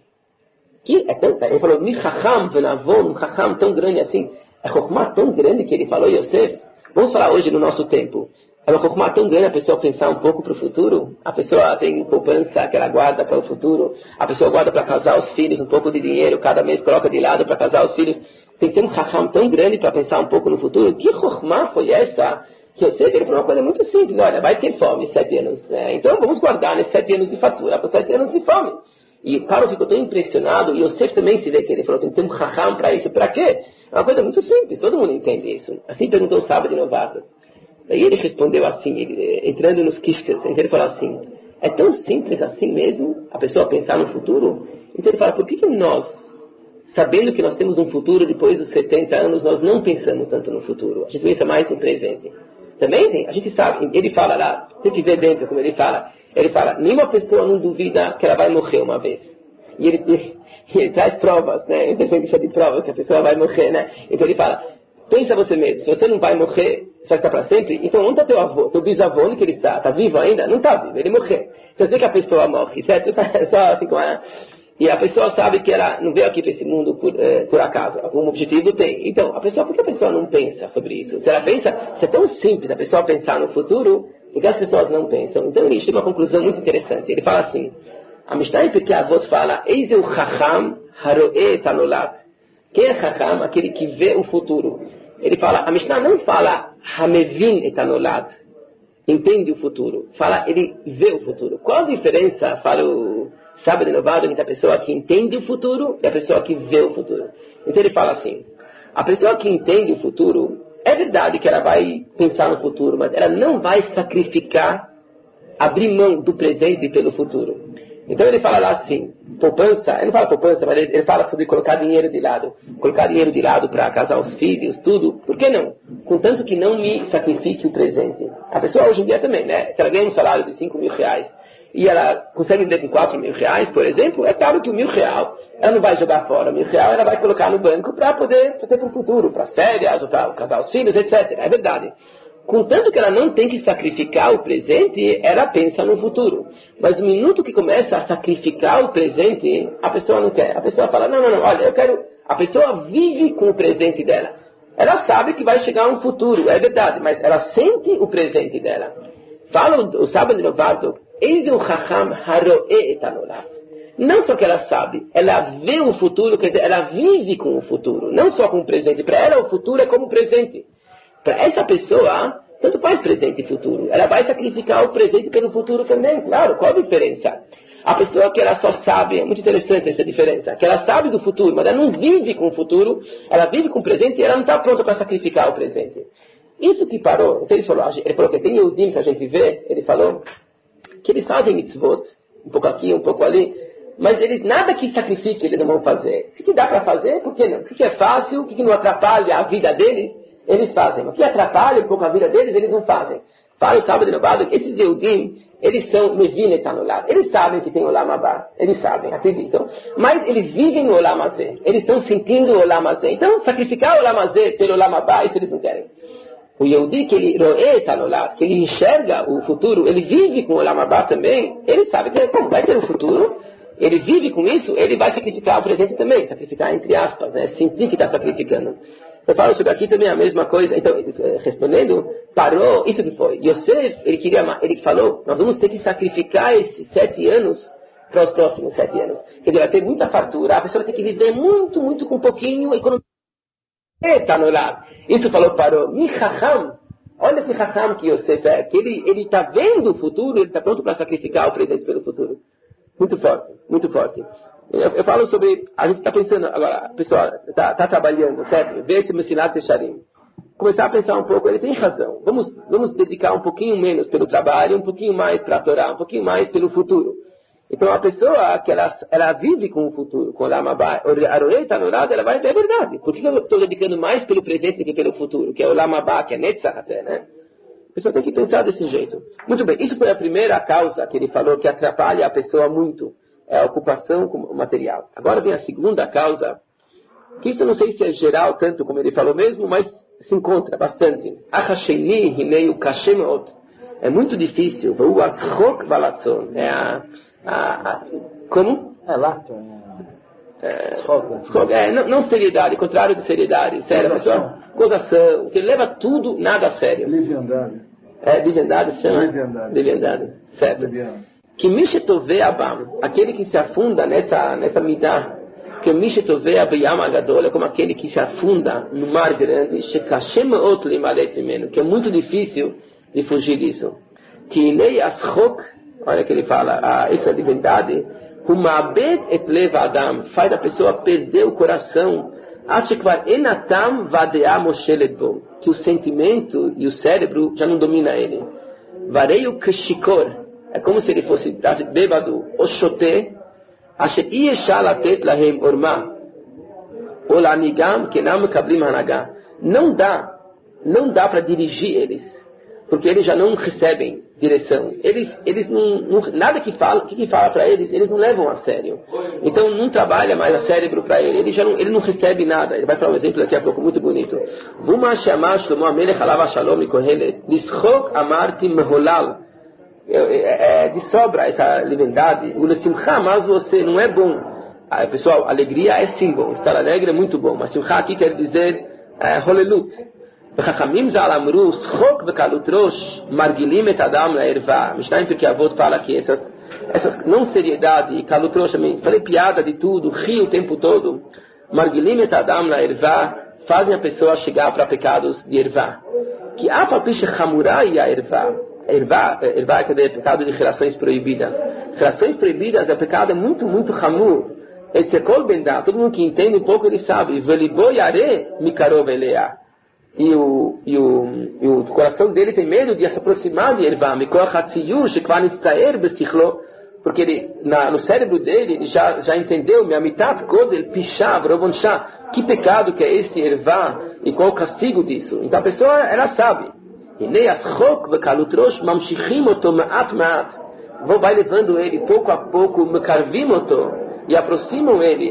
Que é tão, ele falou, mi chacham venavon, um chacham tão grande assim, é chokhmah tão grande que ele falou, Yosef. Vamos falar hoje no nosso tempo. É uma chokhmah tão grande a pessoa pensar um pouco para o futuro. A pessoa tem poupança que ela guarda para o futuro. A pessoa guarda para casar os filhos um pouco de dinheiro, cada mês coloca de lado para casar os filhos. Tem que ter um chacham tão grande para pensar um pouco no futuro. Que chokhmah foi essa? Que eu sei que ele falou uma coisa muito simples. Olha, vai ter fome sete anos. Né? Então vamos guardar nesses sete anos de fatura para sete anos de fome. E Paró ficou tão impressionado. E Yosef também se vê que ele falou, tem que ter um chacham para isso. Para quê? É uma coisa muito simples. Todo mundo entende isso. Assim perguntou o Sábado de Novardo. Daí ele respondeu assim, ele, entrando nos quistas. Então ele falou assim, é tão simples assim mesmo a pessoa pensar no futuro? Então ele fala, por que, que nós, sabendo que nós temos um futuro depois dos setenta anos, nós não pensamos tanto no futuro? A gente pensa mais no presente. Também tem, a gente sabe, ele fala lá, tem que ver dentro como ele fala. Ele fala, nenhuma pessoa não duvida que ela vai morrer uma vez. E ele, ele, ele traz provas, né? Ele tem de provas que a pessoa vai morrer, né? Então ele fala, pensa você mesmo, se você não vai morrer, você vai ficar para sempre, então onde está teu avô? Teu bisavô, onde que ele está? Está vivo ainda? Não está vivo, ele morreu. Então sei que a pessoa morre, certo? Só assim como é. E a pessoa sabe que ela não veio aqui para esse mundo por, eh, por acaso. Algum objetivo tem. Então, a pessoa, por que a pessoa não pensa sobre isso? Se ela pensa, se é tão simples a pessoa pensar no futuro, por que as pessoas não pensam? Então ele chega a uma conclusão muito interessante. Ele fala assim, a Mishnah porque a avó fala, Eis o chacham haroe tanolat. Quem é chacham? Aquele que vê o futuro. Ele fala, a Mishnah não fala hamevin etanolat, entende o futuro. Fala, ele vê o futuro. Qual a diferença, fala o Sábado de Novardo, entre a pessoa que entende o futuro e a pessoa que vê o futuro? Então ele fala assim, a pessoa que entende o futuro, é verdade que ela vai pensar no futuro, mas ela não vai sacrificar, abrir mão do presente pelo futuro. Então ele fala lá assim, poupança, ele não fala poupança, mas ele, ele fala sobre colocar dinheiro de lado. Colocar dinheiro de lado para casar os filhos, tudo. Por que não? Contanto que não me sacrifique o presente. A pessoa hoje em dia também, né? Se ela ganha um salário de cinco mil reais e ela consegue viver com quatro mil reais, por exemplo, é claro que o mil real ela não vai jogar fora. O mil real ela vai colocar no banco para poder ter para o futuro, para as férias, ou para casar os filhos, etcétera. É verdade. Contanto que ela não tem que sacrificar o presente, ela pensa no futuro. Mas no minuto que começa a sacrificar o presente, a pessoa não quer. A pessoa fala, não, não, não, olha, eu quero... A pessoa vive com o presente dela. Ela sabe que vai chegar um futuro, é verdade, mas ela sente o presente dela. Fala o, o Sábado de Novardo, eis o chacham haroe etanolat. Não só que ela sabe, ela vê o futuro, quer dizer, ela vive com o futuro, não só com o presente. Para ela o futuro é como o presente. Para essa pessoa, tanto faz presente e futuro. Ela vai sacrificar o presente pelo futuro também, claro. Qual a diferença? A pessoa que ela só sabe, é muito interessante essa diferença, que ela sabe do futuro, mas ela não vive com o futuro, ela vive com o presente e ela não está pronta para sacrificar o presente. Isso que parou, então ele falou, ele falou que tem Yehudim que a gente vê, ele falou que eles fazem mitzvot, um pouco aqui, um pouco ali, mas eles, nada que sacrifique eles não vão fazer. O que, que dá para fazer? Por que não? O que, que é fácil? O que, que não atrapalha a vida deles? Eles fazem. O que atrapalha um pouco a vida deles, eles não fazem. Fala o Sábado de Novardo, esses Yehudim, eles são Mevin etanolat. Eles sabem que tem Olam Haba. Eles sabem, acreditam. Mas eles vivem no Olam Hazé. Eles estão sentindo o Olam Hazé. Então, sacrificar o Olam Hazé pelo Olam Haba, isso eles não querem. O Yehudi, que ele roe etanolat, que ele enxerga o futuro, ele vive com o Olam Haba também, ele sabe que como vai ter o futuro, ele vive com isso, ele vai sacrificar o presente também, sacrificar entre aspas, né? Sentir que está sacrificando. Eu falo sobre aqui também a mesma coisa. Então, respondendo, parou, isso que foi. Yosef, ele queria, ele falou, nós vamos ter que sacrificar esses sete anos para os próximos sete anos. Quer dizer, vai ter muita fartura, a pessoa vai ter que viver muito, muito com pouquinho, economia. Está no lado. Isso falou, parou. Michacham, olha que Chacham que Yosef é, que ele está vendo o futuro, ele está pronto para sacrificar o presente pelo futuro. Muito forte, muito forte. Eu, eu falo sobre, a gente está pensando, agora, pessoal, está tá trabalhando, certo? Vê esse Mesilat Yesharim. Começar a pensar um pouco, ele tem razão. Vamos, vamos dedicar um pouquinho menos pelo trabalho, um pouquinho mais para a Torá, um pouquinho mais pelo futuro. Então a pessoa que ela, ela vive com o futuro, com o Lamabá, a Roei está no lado, ela vai ver a verdade. Por que eu estou dedicando mais pelo presente do que pelo futuro? Que é o Lamabá, que é Netzach até, né? A pessoa tem que pensar desse jeito. Muito bem, isso foi a primeira causa que ele falou que atrapalha a pessoa muito. É a ocupação com o material. Agora vem a segunda causa, que isso eu não sei se é geral tanto como ele falou mesmo, mas se encontra bastante. Achasheni hinei kashem meot. É muito difícil. Vou ashok valatzon. É a, a, a... Como?
É lato.
É, é, não, não seriedade, contrário de seriedade. Sério, pessoal. Gozação. Que leva tudo nada a sério.
Leviandade.
É, leviandade se chama?
Leviandade.
Leviandade. Certo.
Leviandade.
Que Mishetove Abam, aquele que se afunda nessa, nessa midah, que Mishetove Abayam Agadol, é como aquele que se afunda no mar grande, Shekashem Ot Limalet Mimenu, que é muito difícil de fugir disso. Que Inei Ashok, olha que ele fala, a, essa divindade, Humabet Et Lev Adam, faz a pessoa perder o coração, Achekvar Enatam Vadea Moshe Ledbo, que o sentimento e o cérebro já não domina ele. Vareio Keshikor, é como se ele fosse bêbado, Oshote, Asher Iyeshá Latet Lahem Orma, Olanigam Kenam Kablim Hanagá. Não dá, não dá para dirigir eles, porque eles já não recebem direção. Eles, eles não, não nada que fala, que, que fala para eles, eles não levam a sério. Então não trabalha mais o cérebro para ele, ele já não, ele não recebe nada. Ele vai falar um exemplo daqui a pouco muito bonito. Vuma Shema Shlomo Amelech Alav Shalom Likohelet, Lishchok Amarti Meholal. É, é, é de sobra essa liberdade. O Simcha, mas você não é bom. Ah, pessoal, alegria é sim bom. Estar alegre é muito bom. Mas Simcha aqui quer dizer Holelut. Chachamim Zalamru, Schok Vekalut Rosh, Margilim et Adam Laerva. Mishnah porque a avó fala que essas, essas não seriedade e Kalut Rosh, falei piada de tudo, rio o tempo todo. Margilim et Adam Laerva fazem a pessoa chegar para pecados de ervá. Que a papiche Hamurai a ervá. Ervá, ervá é o pecado de relações proibidas. Relações proibidas é um pecado muito, muito hamur. Etzekol bendá, todo mundo que entende um pouco ele sabe. Velibó yare mikarov eleá. E o, e, o, e o coração dele tem medo de se aproximar de ervá. Mikor hatziyur shekvar nitztaer besichlo. Porque ele, na, no cérebro dele ele já, já entendeu, me'amitat kodel pishav rovonshá. Que pecado que é esse ervá e qual o castigo disso. Então a pessoa, ela sabe. Vão vai levando ele pouco a pouco, e aproximam ele,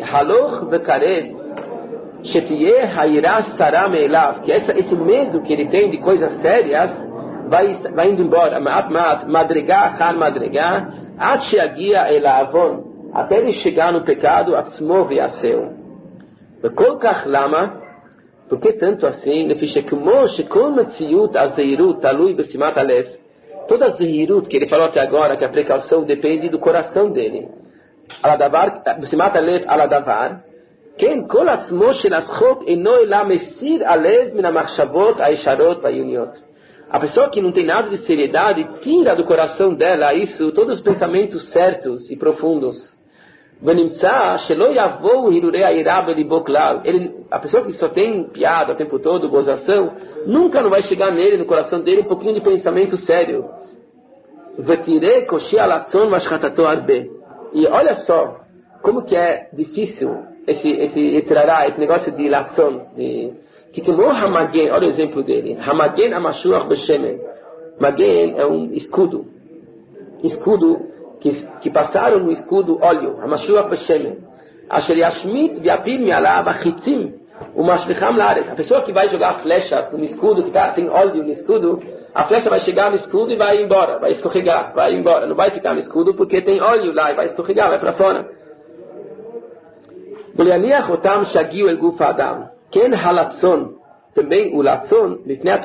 que essa, esse medo que ele tem de coisas sérias vai, vai indo embora, até ele chegar no pecado, por que tanto assim? Toda a zehirut que ele falou até agora, que a precaução depende do coração dele. Besimat alev aladavar. Ken kol atzmo shel aschok eno ela mesir alev min hamachshavot haisharot vayuniot. A pessoa que não tem nada de seriedade tira do coração dela isso, todos os pensamentos certos e profundos. Ele, a pessoa que só tem piada o tempo todo, gozação, nunca não vai chegar nele, no coração dele, um pouquinho de pensamento sério. E olha só, como que é difícil esse, esse, esse, esse negócio de latzon, de, que como Hamagen, olha o exemplo dele, Hamagen Amashuach Beshemen. Magen é um escudo, escudo Que, que passaram no escudo óleo, Hamashuach Beshemen, Asher Yashmit Vyapir Mi'alav Achitzim, O Mashlicham Lares, a pessoa que vai jogar flechas no escudo, que tá, tem óleo no escudo, a flecha vai chegar no escudo e vai embora, vai escorregar, vai embora. Não vai ficar no escudo porque tem óleo lá e vai escorregar, vai para fora. Também o Latzon,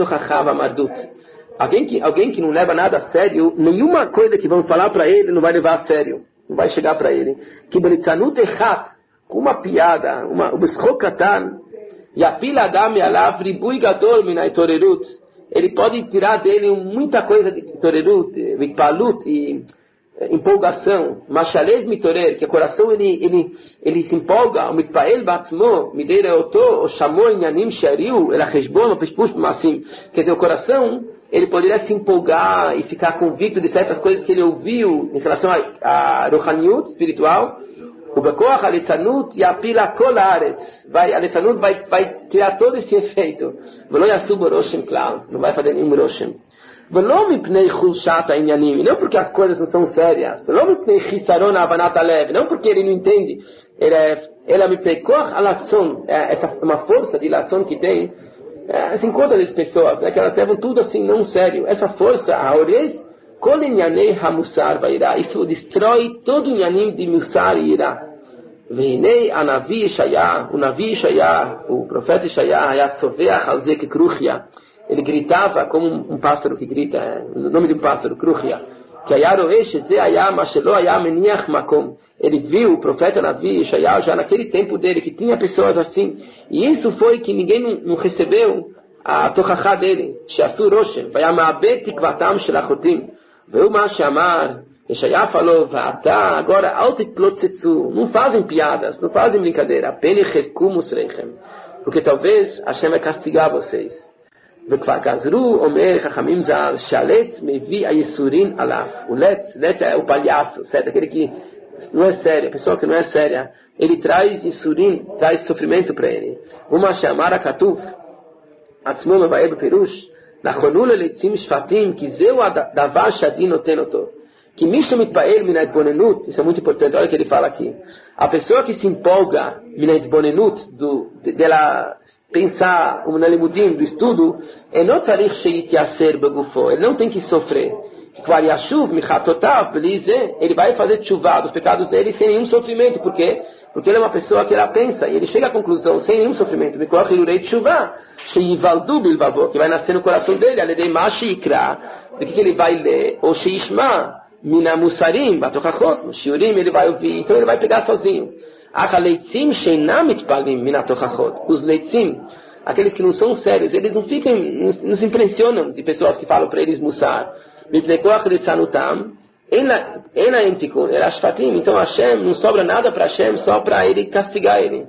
alguém que, alguém que não leva nada a sério, nenhuma coisa que vão falar para ele não vai levar a sério, não vai chegar para ele. Que belitzanut echat, com uma piada, uma ubschokatan, yapil adam yalav ribui gadol minai torerut, ele pode tirar dele muita coisa de torerut, vikpalut e empolgação, machalez mitorer, que o coração ele, ele, ele se empolga, o mitpael batzmo, mideira oto, o chamou em yanim shariu, el acheshbon, o peshpush massim, quer dizer, o coração, ele poderia se empolgar e ficar convicto de certas coisas que ele ouviu em relação a, a rohaniut espiritual, o bekoach alitzanut yapila kol haaretz, vai, alitzanut vai, vai tirar todo esse efeito, velo yasub roshem klal, não vai fazer nenhum roshem. Não porque as coisas não são sérias, não porque ele não entende, ele é, ele é essa uma força de lação que tem, é, se encontra as pessoas, né, que elas levam tudo assim não sério. Essa força, a orez, isso destrói todo o yanim de musar e irá. Veinei a Navi Ishaya, o Navi Ishaya, o profeta Ishaya, Yatsoveach al Zek Kruchia. Ele gritava como um, um pássaro que grita, é, o nome de um pássaro, Kruchia. Que ele viu o profeta Navi Ishaya já naquele tempo dele, que tinha pessoas assim. E isso foi que ninguém não, não recebeu a tochachá dele. Sheasur Roshem, Vayamabet Tikvatam Shelachotim. Veio uma chamar, Ishaya falou, Vata, agora, Altitlotzetsu, não fazem piadas, não fazem brincadeira. Peni Cheskumus Reichem. Porque talvez Hashem vai castigar vocês. וכבר גזרו אומר חכמים ז"ל שהלץ מביא היסורים עליו. O letz, letz é o palhaço, certo? Aquele que não é sério, a pessoa que não é séria, ele traz isurim, traz sofrimento para ele. Uma chamara katuf, עצמו מבאר בפירוש, נכונו לליצים שפטים, כי זהו הדבר שהדין נותן אותו. Que Misha mitpael minat bonenut, isso é muito importante, olha o que ele fala aqui. A pessoa que se empolga minat bonenut, do, de, dela pensar como na limudim, do estudo, ele não tzarich sheityaser begufo, ele não tem que sofrer. Ele vai fazer tshuva dos pecados dele sem nenhum sofrimento. Por quê? Porque ele é uma pessoa que ela pensa, e ele chega à conclusão sem nenhum sofrimento. Que vai nascer no coração dele, do que ele vai ler, ou sheishma, mina musarim, batochachot, shiurim, ele vai ouvir, então ele vai pegar sozinho. Os leitzim, aqueles que não são sérios, eles não ficam, não, não se impressionam de pessoas que falam para eles musar. Então Hashem, não sobra nada para Hashem, só para ele castigar ele.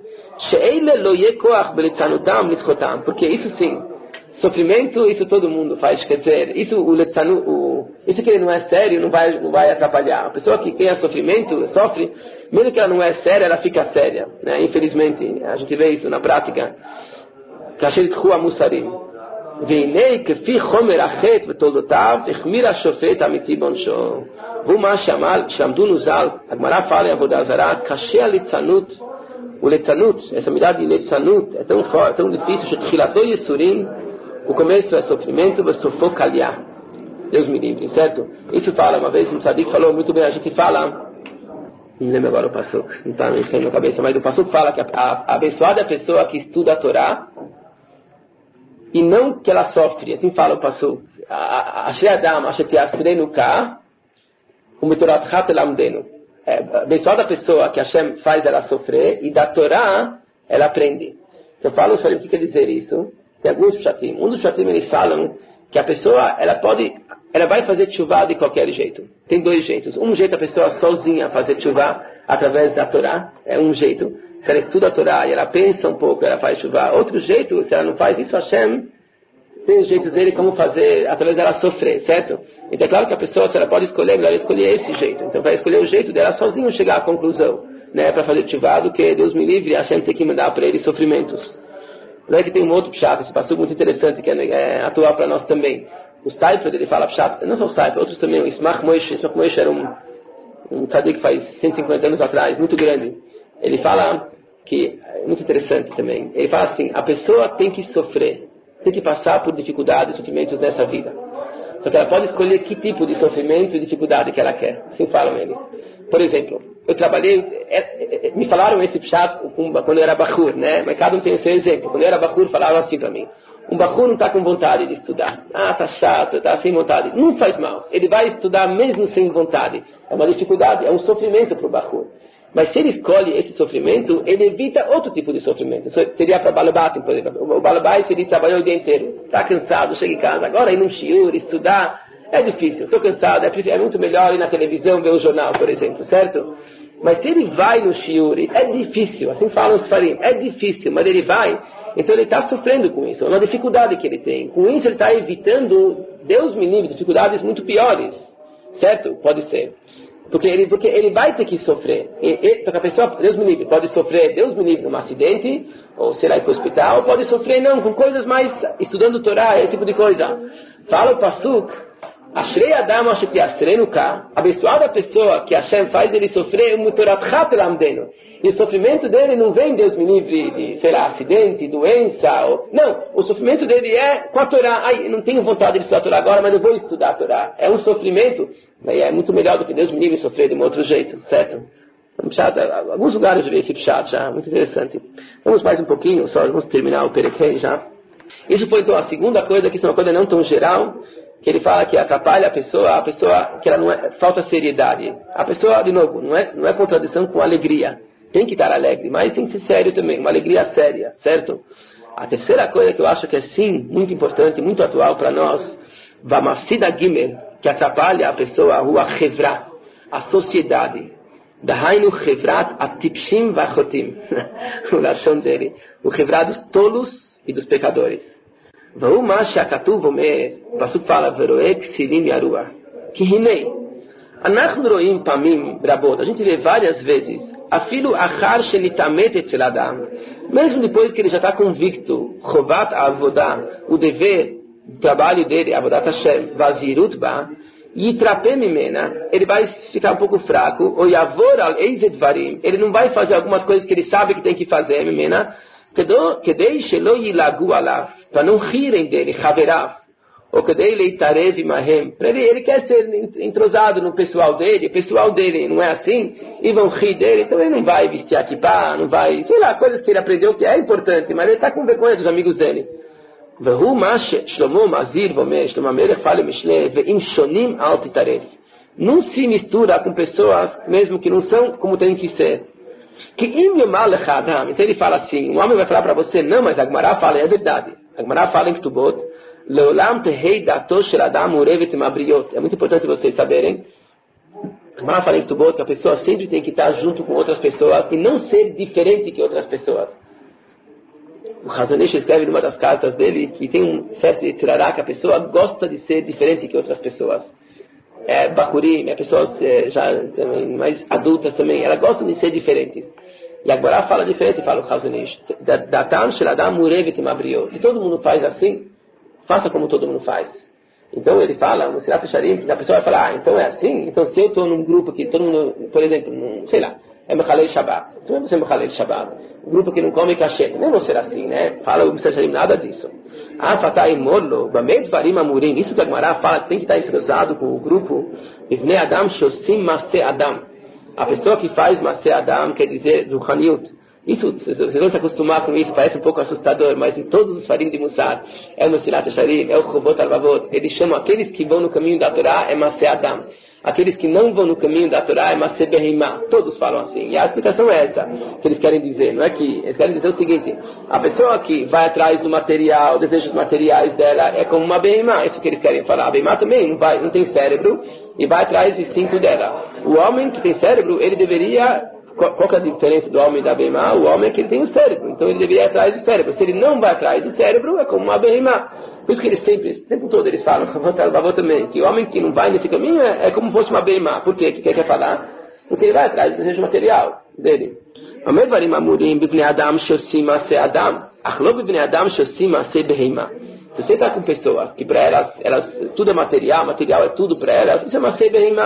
Porque isso sim, sofrimento, isso todo mundo faz, quer dizer, isso, o, o, isso que ele não é sério não vai, não vai atrapalhar. A pessoa que tem sofrimento, sofre, mesmo que ela não é séria, ela fica séria, né? Infelizmente, a gente vê isso na prática. Kasher tchua musarim. Veinei kefi chomer achet betoldotav, echmir hashofet amiti bonsho. Vuma shamal, shamdu nuzal, a Gemara fala em Avodah Zarah, kasher litzanut, o litzanut, essa medida de litzanut é tão forte, tão difícil, shetchilato yisurim, o começo é sofrimento, mas sofou calhar. Deus me livre, certo? Isso fala, uma vez um tzadik falou muito bem, a gente fala, não lembro agora o Passuco, não está me na cabeça, mas o Passuco fala que a, a, a abençoada é a pessoa que estuda a Torá e não que ela sofre, assim fala o Passuco. Ashrei Adam, asher tiasfirenu ka, umetorat chat elamdenu. Abençoada a pessoa que Hashem faz ela sofrer e da Torá ela aprende. Então fala o Shalom, o que quer dizer isso? Tem alguns pshatim. Um dos pshatim eles falam que a pessoa ela pode, ela vai fazer tshuva de qualquer jeito. Tem dois jeitos. Um jeito a pessoa sozinha fazer tshuva através da Torá, é um jeito. Se ela estuda a Torá e ela pensa um pouco, ela faz tshuva. Outro jeito, se ela não faz isso, Hashem tem o jeito dele como fazer através dela sofrer, certo? Então é claro que a pessoa, se ela pode escolher, melhor escolher esse jeito. Então vai escolher o jeito dela sozinho chegar à conclusão, né, para fazer tshuva, do que Deus me livre, Hashem tem que mandar para ele sofrimentos. Não é que tem um outro pshat, esse passo muito interessante, que é, é atual para nós também. O Stipler, ele fala pshat, não só o Stipler, outros também, o Ismach Moishe. Ismach Moishe era um, um tzadik que faz cento e cinquenta anos atrás, muito grande. Ele fala que é muito interessante também. Ele fala assim, a pessoa tem que sofrer, tem que passar por dificuldades e sofrimentos nessa vida. Só que ela pode escolher que tipo de sofrimento e dificuldade que ela quer. Assim falam eles. Por exemplo, eu trabalhei, é, é, me falaram esse pshat quando eu era bachur, né? Mas cada um tem o seu exemplo. Quando eu era bachur, falavam assim para mim. Um bachur não está com vontade de estudar. Ah, tá chato, tá sem vontade. Não faz mal. Ele vai estudar mesmo sem vontade. É uma dificuldade, é um sofrimento para o bachur. Mas se ele escolhe esse sofrimento, ele evita outro tipo de sofrimento. Seria para Balabatim, por exemplo. O Balabatim, ele trabalhou o dia inteiro. Está cansado, chega em casa. Agora ir num shiur, estudar, é difícil. Estou cansado, é, é muito melhor ir na televisão ver o jornal, por exemplo, certo? Mas se ele vai no shiur, é difícil. Assim falam os farim. É difícil, mas ele vai. Então ele está sofrendo com isso. É uma dificuldade que ele tem. Com isso ele está evitando, Deus me livre, dificuldades muito piores. Certo? Pode ser. Porque ele, porque ele vai ter que sofrer. E, e, porque a pessoa, Deus me livre, pode sofrer, Deus me livre, num acidente, ou sei lá, ir para o hospital, ou pode sofrer, não, com coisas mais, estudando Torá, esse tipo de coisa. Fala o Pasuk, Ashrei Adam Asher Asrenuka, abençoada a pessoa que Hashem faz ele sofrer, Mutoratchat Lamdeno. E o sofrimento dele não vem, Deus me livre, de, sei lá, acidente, doença, ou, não, o sofrimento dele é com a Torá. Ai, eu não tenho vontade de estudar a Torá agora, mas eu vou estudar a Torá. É um sofrimento, é muito melhor do que Deus me livre sofrer de um outro jeito, certo? Alguns lugares eu vi esse pshat já, muito interessante. Vamos mais um pouquinho, só vamos terminar o Perekhei já. Isso foi então a segunda coisa, que é uma coisa não tão geral, que ele fala que atrapalha a pessoa, a pessoa que ela não é, falta seriedade. A pessoa, de novo, não é, não é contradição com alegria. Tem que estar alegre, mas tem que ser sério também, uma alegria séria, certo? A terceira coisa que eu acho que é sim, muito importante, muito atual para nós, Vamafsida Gimel, que atrapalha a pessoa, a rua Chevrat, a sociedade. Dahainu Chevrat Atipshim Vachotim, o lachão dele, o Chevrat dos tolos e dos pecadores. Vau Masha Katuv Omer, o Pasuk fala, Veroek Silim Yarua, que rinei. Anachnu Roim Pamim Brabot, a gente vê várias vezes, Afilo Achar Shenitamet Etzel Adam, mesmo depois que ele já está convicto, Chovat Avodah, o dever, o trabalho dele, Avodat Hashem, Vazirut Ba, Yitrapem Mimena, ele vai ficar um pouco fraco, ou Yavor Al Eized Varim, ele não vai fazer algumas coisas que ele sabe que tem que fazer, Mimena, Kedei Shelo Yilagu Alav, para não rirem dele, Chaverav, ou Kedei Leitarev Mahem, para ele, ele quer ser entrosado no pessoal dele, o pessoal dele não é assim, e vão rir dele, então ele não vai vestir a kippah, não vai, sei lá, coisas que ele aprendeu que é importante, mas ele está com vergonha dos amigos dele. והוא מה ששלמה מזהיר ואומר, שלמה המלך fala משלי, ואם שונים אל תתערב. Não se mistura com pessoas, mesmo que não são como tem que ser. Que im yomar lecha adam, então ele fala assim, um homem vai falar para você, não, mas a Gemara fala, é verdade. A Gemara fala em Ketubot, leolam tehei dato shel adam urevet mabriot. É muito importante vocês saberem. A Gemara fala em Ketubot que a pessoa sempre tem que estar junto com outras pessoas e não ser diferente que outras pessoas. O Hazon Ish escreve numa das cartas dele que tem um certo de tirará que a pessoa gosta de ser diferente que outras pessoas. É Bakurim, é pessoas é, já também, mais adultas também, elas gostam de ser diferentes. E agora fala diferente, fala o Hazon Ish. Datam Sheladam Murevet Mabriot. Se todo mundo faz assim, faça como todo mundo faz. Então ele fala, no Sirat Sharim, que a pessoa vai falar, ah, então é assim? Então se eu estou num grupo que todo mundo, por exemplo, num, sei lá, é Mechalei Shabbat. Então é você Mechalei Shabbat. Um grupo que não come cachê. Não vou ser assim, né? Fala o Sirat Sharim, nada disso. Ah, Fatai Morlo, Bamed Varim Amurim. Isso que a Gemara fala, tem que estar entrosado com o grupo. Ivnei Adam Shosim Maseh Adam. A pessoa que faz Maseh Adam, quer dizer, Ruchaniut. Isso, vocês vão se acostumar com isso, parece um pouco assustador, mas em todos os farim de Mussar, é o Mesilat Sharim, é o Chobot Alvavot, eles chamam aqueles que vão no caminho da Torá, é Maseh Adam. Aqueles que não vão no caminho da Torá é Maseh Behemá. Todos falam assim. E a explicação é essa que eles querem dizer. Não é que eles querem dizer o seguinte: a pessoa que vai atrás do material, desejos materiais dela, é como uma Behemá. Isso que eles querem falar. A Behemá também não, vai, não tem cérebro e vai atrás do instinto dela. O homem que tem cérebro, ele deveria... Qual, qual que é a diferença do homem e da Behemá? O homem é que ele tem o cérebro. Então ele deveria ir atrás do cérebro. Se ele não vai atrás do cérebro, é como uma Behemá. Por isso que eles sempre, o tempo todo eles falam, também, que o homem que não vai nesse caminho é, é como se fosse uma Behemá. Por quê? O que quer falar? Porque ele vai atrás do desejo material dele. Se você está com pessoas que para elas, elas, tudo é material, material é tudo para elas, isso é Maseh Behemá.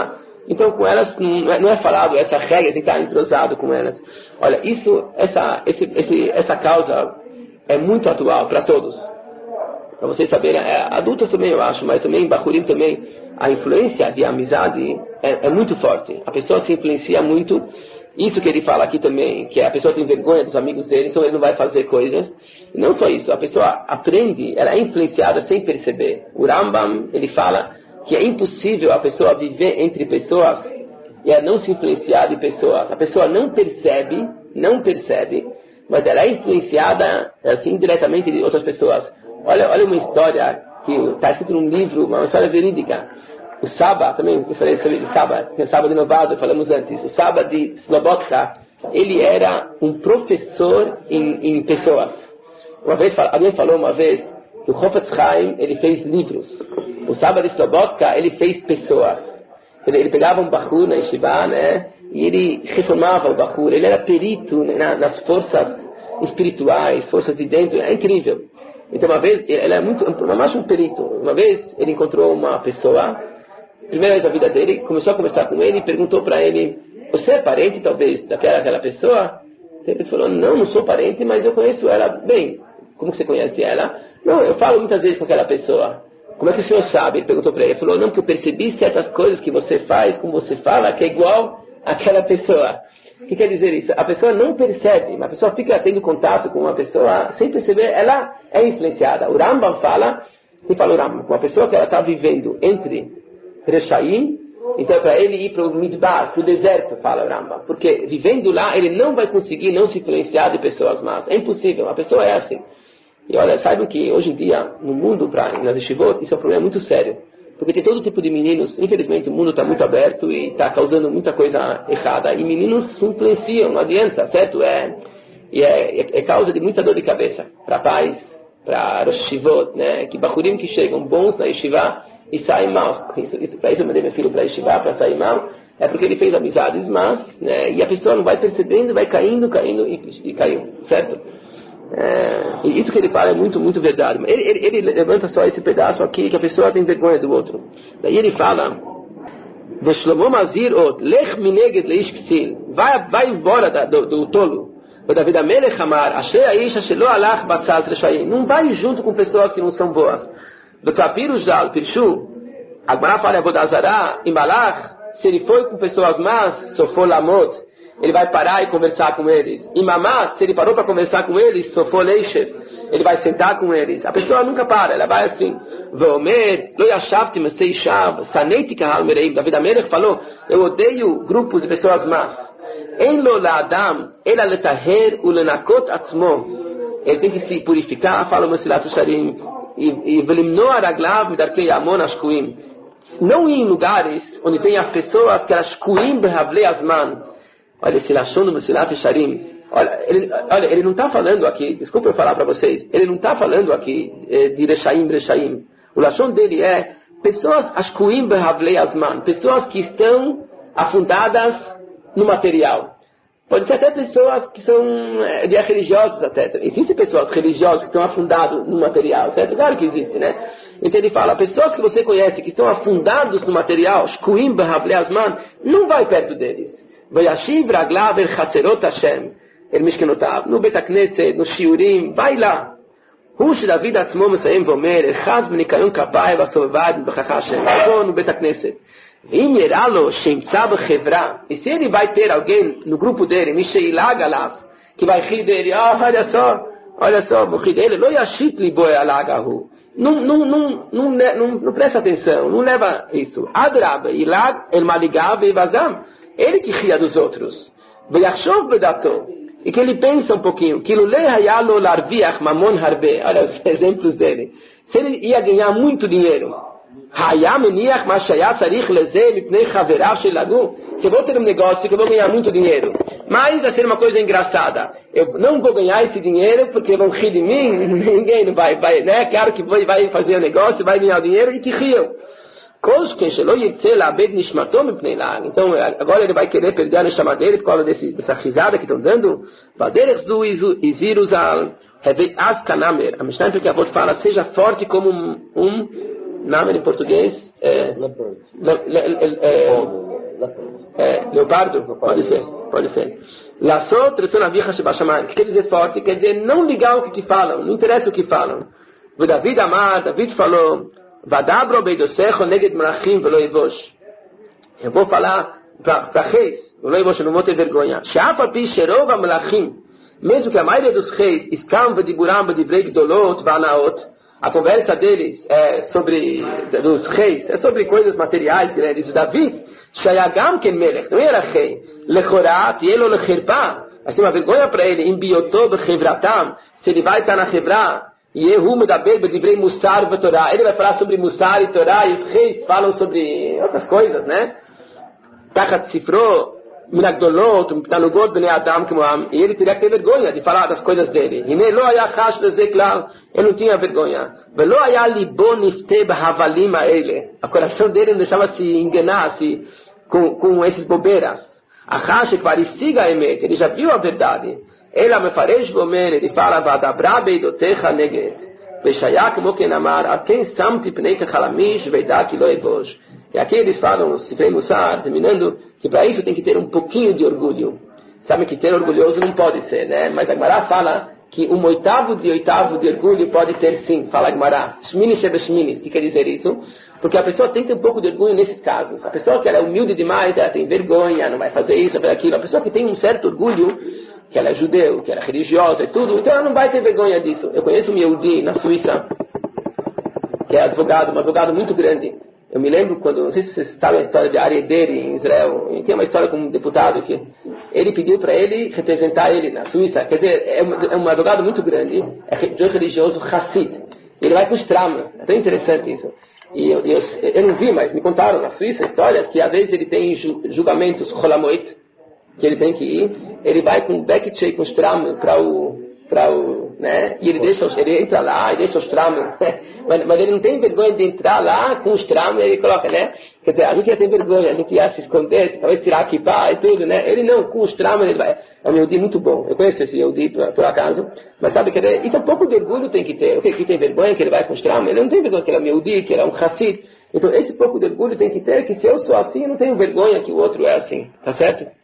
Então com elas não é, não é falado essa regra, tem que estar entrosado com elas. Olha, isso, essa, esse, esse, essa causa é muito atual para todos. Para vocês saberem, é, adultos também eu acho, mas também Bachurim também, a influência de amizade é, é muito forte. A pessoa se influencia muito. Isso que ele fala aqui também, que a pessoa tem vergonha dos amigos dele, então ele não vai fazer coisas. E não só isso, a pessoa aprende, ela é influenciada sem perceber. O Rambam, ele fala que é impossível a pessoa viver entre pessoas e ela não se influenciar de pessoas. A pessoa não percebe, não percebe, mas ela é influenciada assim diretamente de outras pessoas. Olha, olha uma história que está escrito num livro, uma história verídica. O Saba, também, eu falei sobre o Saba, o Saba de Novado, falamos antes. O Saba de Slobodka, ele era um professor em, em pessoas. Uma vez, alguém falou uma vez que o Chofetz Chaim, ele fez livros. O Saba de Slobodka, ele fez pessoas. Ele, ele pegava um Bachur na Yeshiva, né, e ele reformava o Bachur. Ele era perito, né, nas forças espirituais, forças de dentro. É incrível. Então, uma vez, ele é muito, mais um perito. Uma vez, ele encontrou uma pessoa, primeira vez na vida dele, começou a conversar com ele e perguntou para ele: você é parente, talvez, daquela aquela pessoa? Ele falou: não, não sou parente, mas eu conheço ela bem. Como que você conhece ela? Não, eu falo muitas vezes com aquela pessoa. Como é que o senhor sabe? Ele perguntou para ele. Ele falou: não, porque eu percebi certas coisas que você faz, como você fala, que é igual àquela pessoa. O que quer dizer isso? A pessoa não percebe, mas a pessoa fica tendo contato com uma pessoa sem perceber, ela é influenciada. O Rambam fala, quem fala o Rambam? Uma pessoa que ela está vivendo entre Reshaim, então é para ele ir para o Midbar, para o deserto, fala o Rambam. Porque vivendo lá, ele não vai conseguir não se influenciar de pessoas más. É impossível, a pessoa é assim. E olha, saibam que hoje em dia, no mundo, pra, nas yeshivot, isso é um problema muito sério. Porque tem todo tipo de meninos, infelizmente o mundo está muito aberto e está causando muita coisa errada. E meninos se influenciam, não adianta, certo? É, e é, é, é causa de muita dor de cabeça para pais, para Rosh Yeshivot, né? Que bachurim que chegam bons na yeshiva e saem mal. Isso, isso, para isso eu mandei meu filho para yeshiva, para sair mal. É porque ele fez amizades más, né? E a pessoa não vai percebendo, vai caindo, caindo e, e caiu, certo? É, e isso que ele fala é muito, muito verdade. Ele, ele, ele levanta só esse pedaço aqui, que a pessoa tem vergonha do outro. Daí ele fala: vai, vai embora da, do, do tolo. Não vai junto com pessoas que não são boas. Agmará fala: se ele foi com pessoas más, sofou lamot, ele vai parar e conversar com eles. Imamá, se ele parou para conversar com eles, sofou leishev, ele vai sentar com eles. A pessoa nunca para, ela vai assim. Vomer, lo yashavti mesei shav, saneiti kahal mereim. David Amelech falou: eu odeio grupos de pessoas más. En lo laadam, ela letaher ulenakot atzmo. Ele tem que se purificar, fala o Mesilat Yesharim, e velimnoa raglav midarkei amon ashkuim. Não ir em lugares onde tem as pessoas que elas kuim behavlei asman. Olha, esse lachon do Mesilat Yesharim. Olha, ele, olha, ele não está falando aqui, desculpa eu falar para vocês, ele não está falando aqui eh, de Reshaim, Reshaim. O lachon dele é pessoas ashkuim behavlei asman, pessoas que estão afundadas no material. Pode ser até pessoas que são é, de religiosas até. Existem pessoas religiosas que estão afundadas no material, certo? Claro que existe, né? Então ele fala: pessoas que você conhece que estão afundados no material, shkuim behavlei asman, não vai perto deles. Vayashiv raglav el chatzerot Hashem, el mishkenotav, no Betakneset, no shiurim, vai lá. Hu shelavid atzmo mesayem vomer, echaz benikayon kapay vasovad bechacha Hashem, vou no Betakneset. Vim yeralo shemtza bechevra, e se ele vai ter alguém no grupo dele, misheilag alav, que vai rir dele: ah, olha só, olha só, o rir dele, lo yashit liboy alagahu. Não, não, não, não, não, não presta atenção, não leva isso. Adrab, ilag, el maligav e vazam. Ele que ria dos outros. E que ele pensa um pouquinho. Olha os exemplos dele. Se ele ia ganhar muito dinheiro. Se eu vou ter um negócio que eu vou ganhar muito dinheiro, mas vai ser uma coisa engraçada. Eu não vou ganhar esse dinheiro porque vão rir de mim. Ninguém não vai, vai, né? Claro que vai fazer o negócio, vai ganhar o dinheiro e que riam. Então agora ele vai querer perder a neshama dele por causa desse, dessa risada que estão dando. A Mishnah Pirkei Avot fala: seja forte como um, um Namen em português é...
Leopard.
Le, le, le, é, é, leopardo? Pode ser, pode ser. Lassot Retzonavicha Shebashamayim. O que quer dizer forte? Quer dizer não ligar o que, que falam, não interessa o que falam. O David Amar, David falou, Vadabro Beidosecho Neged Malachim Velo Evosh. Eu vou falar para reis, Velo Evosh, eu não vou ter vergonha. She'afal pi Sherova Malachim. Mesmo que a maioria dos reis, Iskam Vediburam Vedivrei Gdolot Vanaot, a conversa deles é sobre, dos reis, é sobre coisas materiais grandes. O David, Shayagam Ken Melech, não era rei. Lechorat, Yelo Lechirpah. Assim, uma vergonha para ele, em Biotob Chevratam, se ele vai estar na Chevra, e Yehu Medaber Bedivrei Musar Vetorá. Ele vai falar sobre Musar e Torá, e os reis falam sobre outras coisas, né? Tachat Sifro, Minagdolot, Tanugod Bnei Adam Kemoam, e ele teria que ter vergonha de falar das coisas dele. E Lo Ayachash Lezeklar, ele não tinha vergonha. Velo Ayalibo Nifte Bahavalim Aele. O coração dele não deixava se enganar se, com, com esses bobeiras. Achash Kvarisiga Emet, ele já viu a verdade. Ela me faresh gomer, ele fala, Vadabra Beidotecha Neget. Veshayak Moken Amar, Aten Samti Pnei Kechalamish, Veidaki Lo Evosh. E aqui eles falam, Sifrei Mussar, terminando, que para isso tem que ter um pouquinho de orgulho. Sabe que ter orgulhoso não pode ser, né? Mas a Gemara fala que um oitavo de oitavo de orgulho pode ter sim. Fala a Gemara, Shmini Shebeshmini. O que quer dizer isso? Porque a pessoa tem que ter um pouco de orgulho nesses casos. A pessoa que ela é humilde demais, ela tem vergonha, não vai fazer isso, vai fazer aquilo. A pessoa que tem um certo orgulho, que ela é judeu, que ela é religiosa e tudo, então ela não vai ter vergonha disso. Eu conheço um Yehudi na Suíça, que é advogado, um advogado muito grande. Eu me lembro quando, não sei se vocês sabem a história de Aryeh Deri em Israel, e tem uma história com um deputado que ele pediu para ele representar ele na Suíça. Quer dizer, é um, é um advogado muito grande, é religioso Hassid. Ele vai com o Stram, é tão interessante isso. E eu, eu, eu não vi, mas me contaram na Suíça histórias que às vezes ele tem julgamentos Cholamoit, que ele tem que ir, ele vai com o Bekitchei, com o Stram para o... Pra o, né? E ele deixa, ele entra lá e deixa os tramos, mas, mas ele não tem vergonha de entrar lá com os tramos e ele coloca, né? Quer dizer, a gente ia ter vergonha, a gente ia se esconder, talvez tirar aqui pá e tudo, né? Ele não, com os tramos ele vai. É um Yehudi muito bom, eu conheço esse Yehudi por, por acaso, mas sabe, quer dizer, isso é um pouco de orgulho tem que ter. O que, que tem vergonha que ele vai com os tramos? Ele não tem vergonha que ele é um Yehudi, que ele é um Hassid. Então esse pouco de orgulho tem que ter, que se eu sou assim, eu não tenho vergonha que o outro é assim, tá certo?